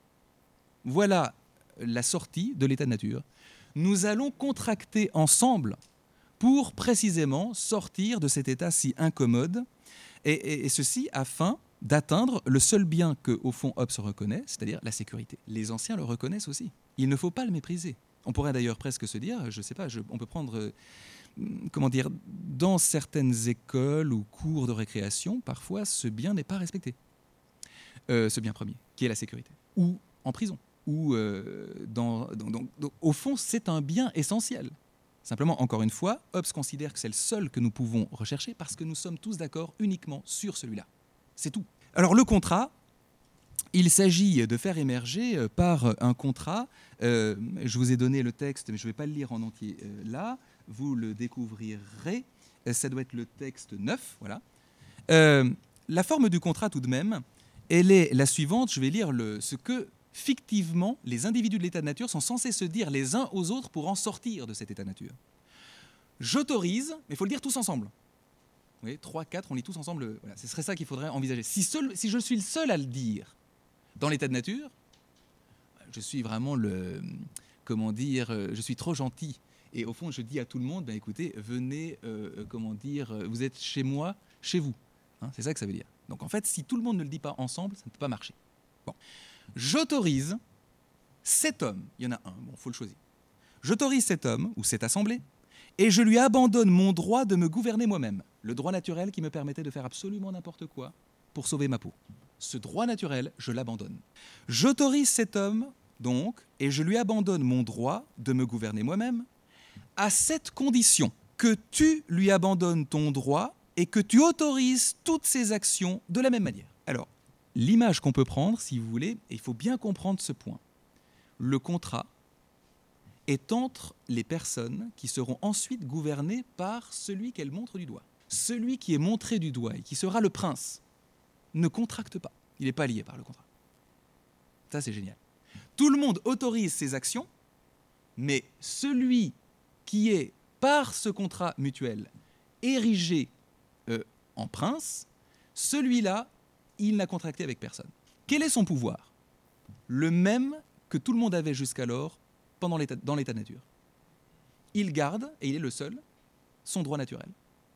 Voilà la sortie de l'état de nature. Nous allons contracter ensemble pour précisément sortir de cet état si incommode, et, et, et ceci afin d'atteindre le seul bien que, au fond, Hobbes reconnaît, c'est-à-dire la sécurité. Les anciens le reconnaissent aussi. Il ne faut pas le mépriser. On pourrait d'ailleurs presque se dire, je ne sais pas, je, on peut prendre, euh, comment dire, dans certaines écoles ou cours de récréation, parfois, ce bien n'est pas respecté. Euh, ce bien premier, qui est la sécurité. Ou en prison. Ou, euh, dans, dans, dans, dans, au fond, c'est un bien essentiel. Simplement, encore une fois, Hobbes considère que c'est le seul que nous pouvons rechercher parce que nous sommes tous d'accord uniquement sur celui-là. C'est tout. Alors le contrat, il s'agit de faire émerger par un contrat, euh, je vous ai donné le texte, mais je ne vais pas le lire en entier euh, là, vous le découvrirez, ça doit être le texte neuf, voilà. Euh, la forme du contrat tout de même, elle est la suivante, je vais lire le, ce que fictivement les individus de l'état de nature sont censés se dire les uns aux autres pour en sortir de cet état de nature. J'autorise, mais il faut le dire tous ensemble. Vous voyez, trois, quatre, on lit tous ensemble. Voilà, ce serait ça qu'il faudrait envisager. Si, seul, si je suis le seul à le dire dans l'état de nature, je suis vraiment le... Comment dire, je suis trop gentil. Et au fond, je dis à tout le monde, ben écoutez, venez, euh, comment dire, vous êtes chez moi, chez vous. Hein, c'est ça que ça veut dire. Donc en fait, si tout le monde ne le dit pas ensemble, ça ne peut pas marcher. Bon. J'autorise cet homme, il y en a un, bon, il faut le choisir. J'autorise cet homme, ou cette assemblée, et je lui abandonne mon droit de me gouverner moi-même, le droit naturel qui me permettait de faire absolument n'importe quoi pour sauver ma peau. Ce droit naturel, je l'abandonne. J'autorise cet homme, donc, et je lui abandonne mon droit de me gouverner moi-même, à cette condition que tu lui abandonnes ton droit et que tu autorises toutes ses actions de la même manière. Alors, l'image qu'on peut prendre, si vous voulez, et il faut bien comprendre ce point, le contrat est entre les personnes qui seront ensuite gouvernées par celui qu'elles montrent du doigt. Celui qui est montré du doigt et qui sera le prince ne contracte pas. Il n'est pas lié par le contrat. Ça, c'est génial. Tout le monde autorise ses actions, mais celui qui est, par ce contrat mutuel, érigé euh, en prince, celui-là, il n'a contracté avec personne. Quel est son pouvoir ? Le même que tout le monde avait jusqu'alors pendant l'état, dans l'état de nature. Il garde, et il est le seul, son droit naturel.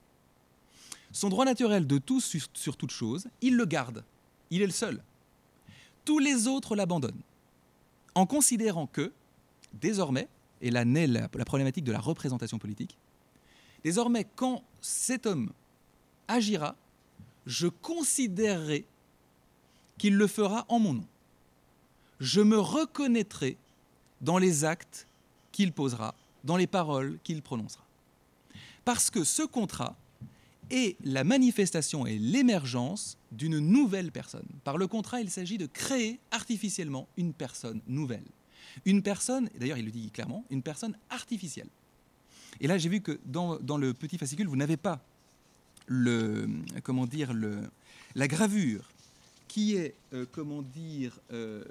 Son droit naturel de tout sur, sur toute chose, il le garde. Il est le seul. Tous les autres l'abandonnent. En considérant que, désormais, et là naît la, la problématique de la représentation politique, désormais, quand cet homme agira, je considérerai qu'il le fera en mon nom. Je me reconnaîtrai dans les actes qu'il posera, dans les paroles qu'il prononcera. Parce que ce contrat est la manifestation et l'émergence d'une nouvelle personne. Par le contrat, il s'agit de créer artificiellement une personne nouvelle. Une personne, d'ailleurs il le dit clairement, une personne artificielle. Et là j'ai vu que dans, dans le petit fascicule, vous n'avez pas le, comment dire, le, la gravure qui est, euh, comment dire, euh,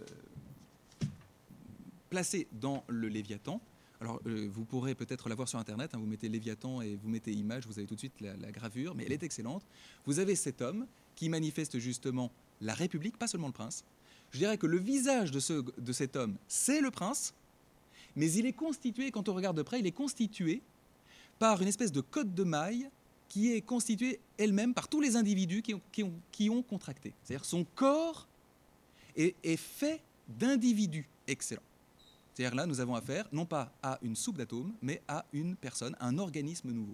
placée dans le Léviathan. Alors, euh, vous pourrez peut-être la voir sur Internet, hein, vous mettez Léviathan et vous mettez image, vous avez tout de suite la, la gravure, mais elle est excellente. Vous avez cet homme qui manifeste justement la République, pas seulement le prince. Je dirais que le visage de, ce, de cet homme, c'est le prince, mais il est constitué, quand on regarde de près, il est constitué par une espèce de cotte de maille qui est constituée elle-même par tous les individus qui ont, qui ont, qui ont contracté. C'est-à-dire son corps est, est fait d'individus excellents. C'est-à-dire là, nous avons affaire non pas à une soupe d'atomes, mais à une personne, un organisme nouveau.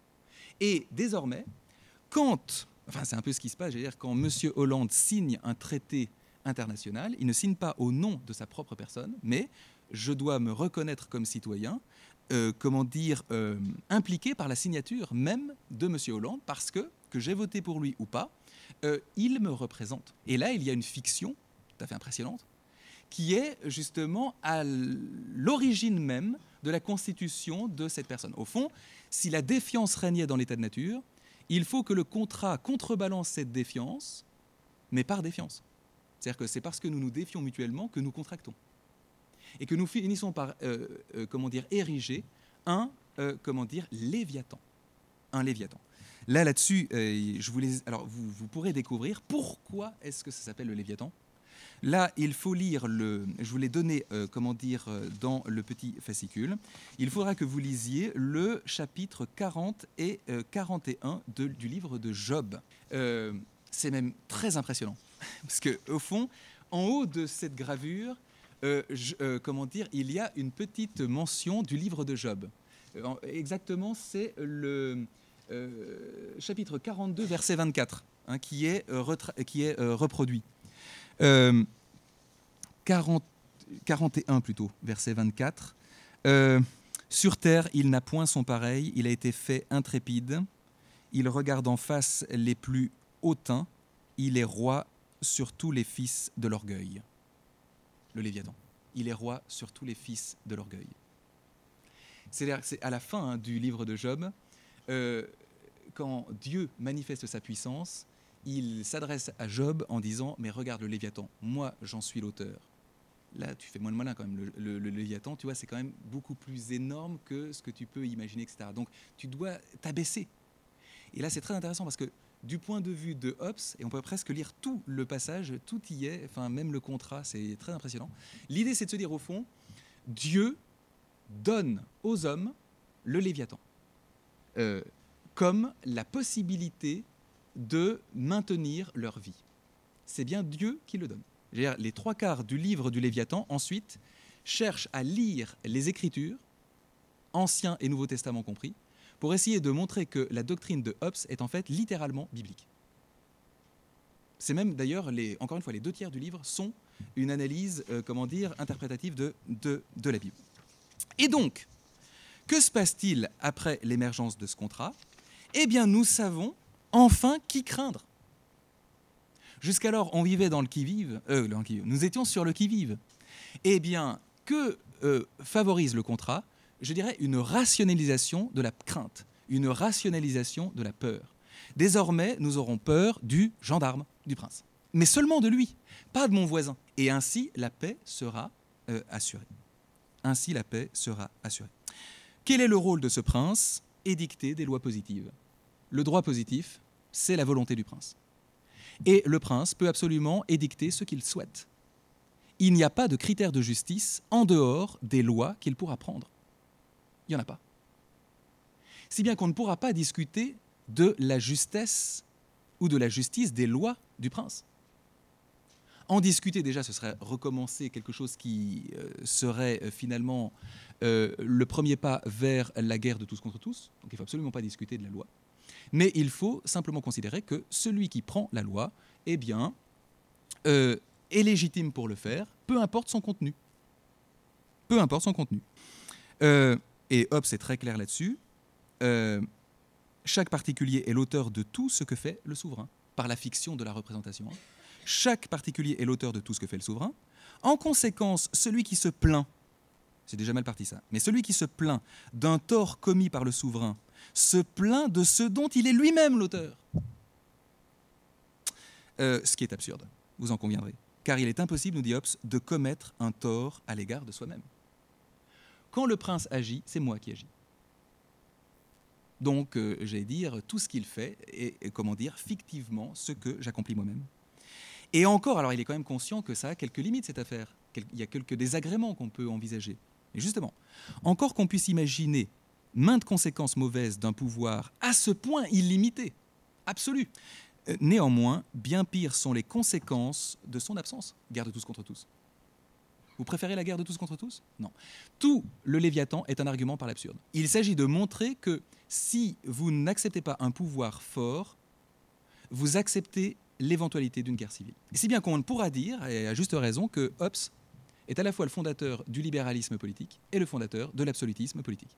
Et désormais, quand, enfin c'est un peu ce qui se passe, c'est-à-dire quand M. Hollande signe un traité international, il ne signe pas au nom de sa propre personne, mais je dois me reconnaître comme citoyen, euh, comment dire, euh, impliqué par la signature même de M. Hollande, parce que, que j'ai voté pour lui ou pas, euh, il me représente. Et là, il y a une fiction tout à fait impressionnante, qui est justement à l'origine même de la constitution de cette personne. Au fond, si la défiance régnait dans l'état de nature, il faut que le contrat contrebalance cette défiance, mais par défiance. C'est-à-dire que c'est parce que nous nous défions mutuellement que nous contractons. Et que nous finissons par, euh, euh, comment dire, ériger un, euh, comment dire, léviathan. Un léviathan. Là, là-dessus, euh, je voulais, alors vous, vous pourrez découvrir pourquoi est-ce que ça s'appelle le léviathan. Là, il faut lire le. Je vous l'ai donné, euh, comment dire, euh, dans le petit fascicule. Il faudra que vous lisiez le chapitre quarante et euh, quarante et un de, du livre de Job. Euh, c'est même très impressionnant, parce que au fond, en haut de cette gravure, euh, je, euh, comment dire, il y a une petite mention du livre de Job. Euh, exactement, c'est le euh, chapitre quarante-deux, verset vingt-quatre, hein, qui est, euh, retra- qui est euh, reproduit. Euh, quarante, quarante et un plutôt, verset vingt-quatre. Euh, Sur terre, il n'a point son pareil, il a été fait intrépide, il regarde en face les plus hautains, il est roi sur tous les fils de l'orgueil. Le Léviathan. Il est roi sur tous les fils de l'orgueil. C'est à la fin hein, du livre de Job, euh, quand Dieu manifeste sa puissance, il s'adresse à Job en disant « Mais regarde le Léviathan, moi j'en suis l'auteur. » Là, tu fais moins le malin quand même. Le, le, le Léviathan, tu vois, c'est quand même beaucoup plus énorme que ce que tu peux imaginer, et cetera. Donc, tu dois t'abaisser. Et là, c'est très intéressant parce que du point de vue de Hobbes, et on peut presque lire tout le passage, tout y est, enfin même le contrat, c'est très impressionnant. L'idée, c'est de se dire au fond, Dieu donne aux hommes le Léviathan euh, comme la possibilité de maintenir leur vie. C'est bien Dieu qui le donne. Les trois quarts du livre du Léviathan, ensuite, cherchent à lire les Écritures, Ancien et Nouveau Testament compris, pour essayer de montrer que la doctrine de Hobbes est en fait littéralement biblique. C'est même d'ailleurs, les, encore une fois, les deux tiers du livre sont une analyse, euh, comment dire, interprétative de, de, de la Bible. Et donc, que se passe-t-il après l'émergence de ce contrat ? Eh bien, nous savons enfin qui craindre. Jusqu'alors, on vivait dans le qui-vive, euh, le qui-vive. Nous étions sur le qui-vive. Eh bien, que euh, favorise le contrat ? Je dirais une rationalisation de la crainte, une rationalisation de la peur. Désormais, nous aurons peur du gendarme, du prince. Mais seulement de lui, pas de mon voisin. Et ainsi, la paix sera euh, assurée. Ainsi, la paix sera assurée. Quel est le rôle de ce prince ? Édicter des lois positives. Le droit positif, c'est la volonté du prince. Et le prince peut absolument édicter ce qu'il souhaite. Il n'y a pas de critère de justice en dehors des lois qu'il pourra prendre. Il n'y en a pas. Si bien qu'on ne pourra pas discuter de la justesse ou de la justice des lois du prince. En discuter, déjà, ce serait recommencer quelque chose qui euh, serait euh, finalement euh, le premier pas vers la guerre de tous contre tous. Donc il ne faut absolument pas discuter de la loi. Mais il faut simplement considérer que celui qui prend la loi, eh bien, euh, est légitime pour le faire, peu importe son contenu. Peu importe son contenu. Euh, et Hobbes est très clair là-dessus. Euh, chaque particulier est l'auteur de tout ce que fait le souverain, par la fiction de la représentation. Chaque particulier est l'auteur de tout ce que fait le souverain. En conséquence, celui qui se plaint, c'est déjà mal parti ça, mais celui qui se plaint d'un tort commis par le souverain se plaint de ce dont il est lui-même l'auteur. Euh, ce qui est absurde, vous en conviendrez. Car il est impossible, nous dit Hobbes, de commettre un tort à l'égard de soi-même. Quand le prince agit, c'est moi qui agis. Donc, euh, j'allais dire, tout ce qu'il fait est, est, comment dire, fictivement ce que j'accomplis moi-même. Et encore, alors il est quand même conscient que ça a quelques limites, cette affaire. Il y a quelques désagréments qu'on peut envisager. Et justement, encore qu'on puisse imaginer maintes conséquences mauvaises d'un pouvoir à ce point illimité, absolu, euh, néanmoins, bien pires sont les conséquences de son absence. Guerre de tous contre tous. Vous préférez la guerre de tous contre tous ? Non. Tout le Léviathan est un argument par l'absurde. Il s'agit de montrer que si vous n'acceptez pas un pouvoir fort, vous acceptez l'éventualité d'une guerre civile. Et si bien qu'on pourra dire, et à juste raison, que Hobbes est à la fois le fondateur du libéralisme politique et le fondateur de l'absolutisme politique.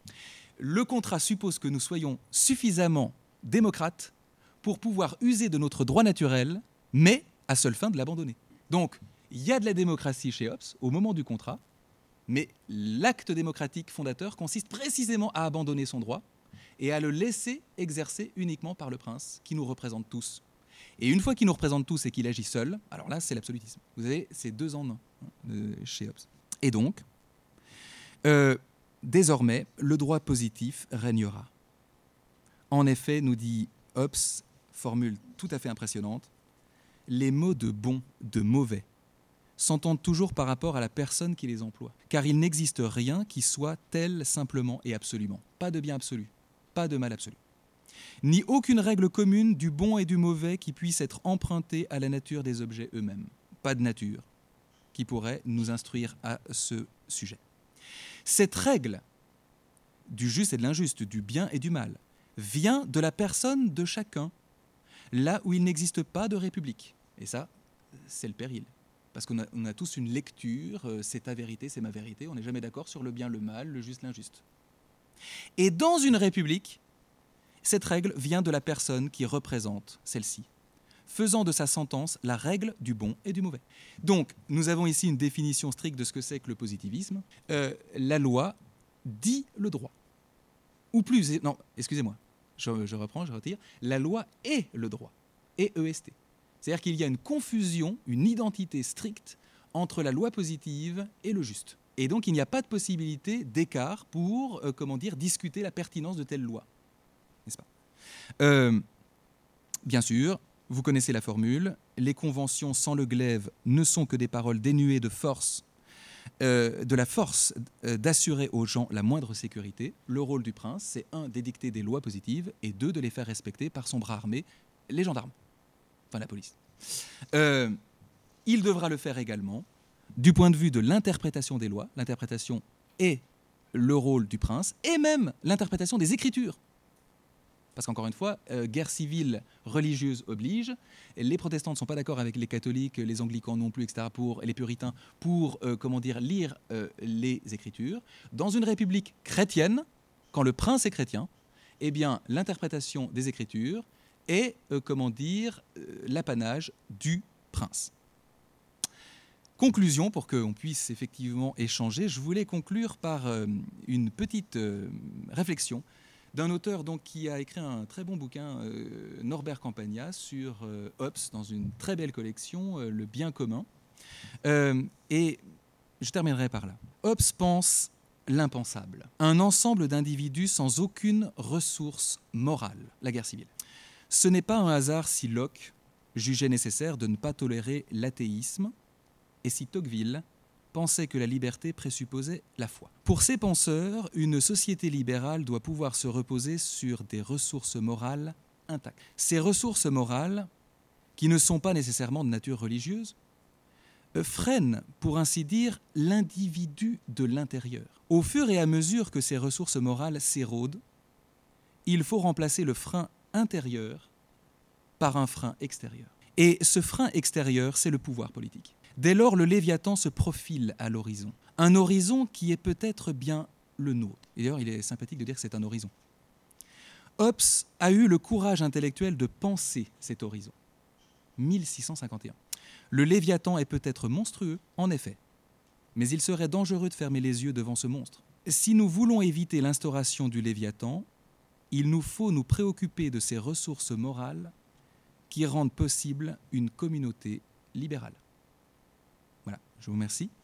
Le contrat suppose que nous soyons suffisamment démocrates pour pouvoir user de notre droit naturel, mais à seule fin de l'abandonner. Donc, il y a de la démocratie chez Hobbes au moment du contrat, mais l'acte démocratique fondateur consiste précisément à abandonner son droit et à le laisser exercer uniquement par le prince qui nous représente tous. Et une fois qu'il nous représente tous et qu'il agit seul, alors là, c'est l'absolutisme. Vous avez ces deux en un hein, chez Hobbes. Et donc, euh, désormais, le droit positif régnera. En effet, nous dit Hobbes, formule tout à fait impressionnante, les mots de bon, de mauvais, s'entendent toujours par rapport à la personne qui les emploie. Car il n'existe rien qui soit tel simplement et absolument. Pas de bien absolu, pas de mal absolu. Ni aucune règle commune du bon et du mauvais qui puisse être empruntée à la nature des objets eux-mêmes. Pas de nature qui pourrait nous instruire à ce sujet. Cette règle du juste et de l'injuste, du bien et du mal, vient de la personne de chacun, là où il n'existe pas de république. Et ça, c'est le péril. Parce qu'on a, on a tous une lecture, euh, c'est ta vérité, c'est ma vérité, on n'est jamais d'accord sur le bien, le mal, le juste, l'injuste. Et dans une république, cette règle vient de la personne qui représente celle-ci, faisant de sa sentence la règle du bon et du mauvais. Donc, nous avons ici une définition stricte de ce que c'est que le positivisme. Euh, la loi dit le droit. Ou plus, non, excusez-moi, je, je reprends, je retire. La loi est le droit, et E S T. C'est-à-dire qu'il y a une confusion, une identité stricte entre la loi positive et le juste. Et donc, il n'y a pas de possibilité d'écart pour, euh, comment dire, discuter la pertinence de telle loi. N'est-ce pas ? euh, Bien sûr, vous connaissez la formule. Les conventions sans le glaive ne sont que des paroles dénuées de force, euh, de la force euh, d'assurer aux gens la moindre sécurité. Le rôle du prince, c'est un, d'édicter des lois positives et deux, de les faire respecter par son bras armé, les gendarmes. Enfin, la police. Euh, il devra le faire également du point de vue de l'interprétation des lois. L'interprétation est le rôle du prince, et même l'interprétation des Écritures. Parce qu'encore une fois, euh, guerre civile religieuse oblige. Les protestants ne sont pas d'accord avec les catholiques, les anglicans non plus, et cetera, pour, et les puritains, pour euh, comment dire, lire euh, les Écritures. Dans une république chrétienne, quand le prince est chrétien, eh bien, l'interprétation des Écritures est, euh, comment dire, euh, l'apanage du prince. Conclusion, pour qu'on puisse effectivement échanger, je voulais conclure par euh, une petite euh, réflexion d'un auteur donc, qui a écrit un très bon bouquin, euh, Norbert Campagna, sur euh, Hobbes, dans une très belle collection, euh, Le bien commun. Euh, et je terminerai par là. Hobbes pense l'impensable, un ensemble d'individus sans aucune ressource morale, la guerre civile. Ce n'est pas un hasard si Locke jugeait nécessaire de ne pas tolérer l'athéisme et si Tocqueville pensait que la liberté présupposait la foi. Pour ces penseurs, une société libérale doit pouvoir se reposer sur des ressources morales intactes. Ces ressources morales, qui ne sont pas nécessairement de nature religieuse, freinent, pour ainsi dire, l'individu de l'intérieur. Au fur et à mesure que ces ressources morales s'érodent, il faut remplacer le frein intérieur par un frein extérieur. Et ce frein extérieur, c'est le pouvoir politique. Dès lors, le Léviathan se profile à l'horizon. Un horizon qui est peut-être bien le nôtre. Et d'ailleurs, il est sympathique de dire que c'est un horizon. Hobbes a eu le courage intellectuel de penser cet horizon. mille six cent cinquante et un. Le Léviathan est peut-être monstrueux, en effet, mais il serait dangereux de fermer les yeux devant ce monstre. Si nous voulons éviter l'instauration du Léviathan, il nous faut nous préoccuper de ces ressources morales qui rendent possible une communauté libérale. Voilà, je vous remercie.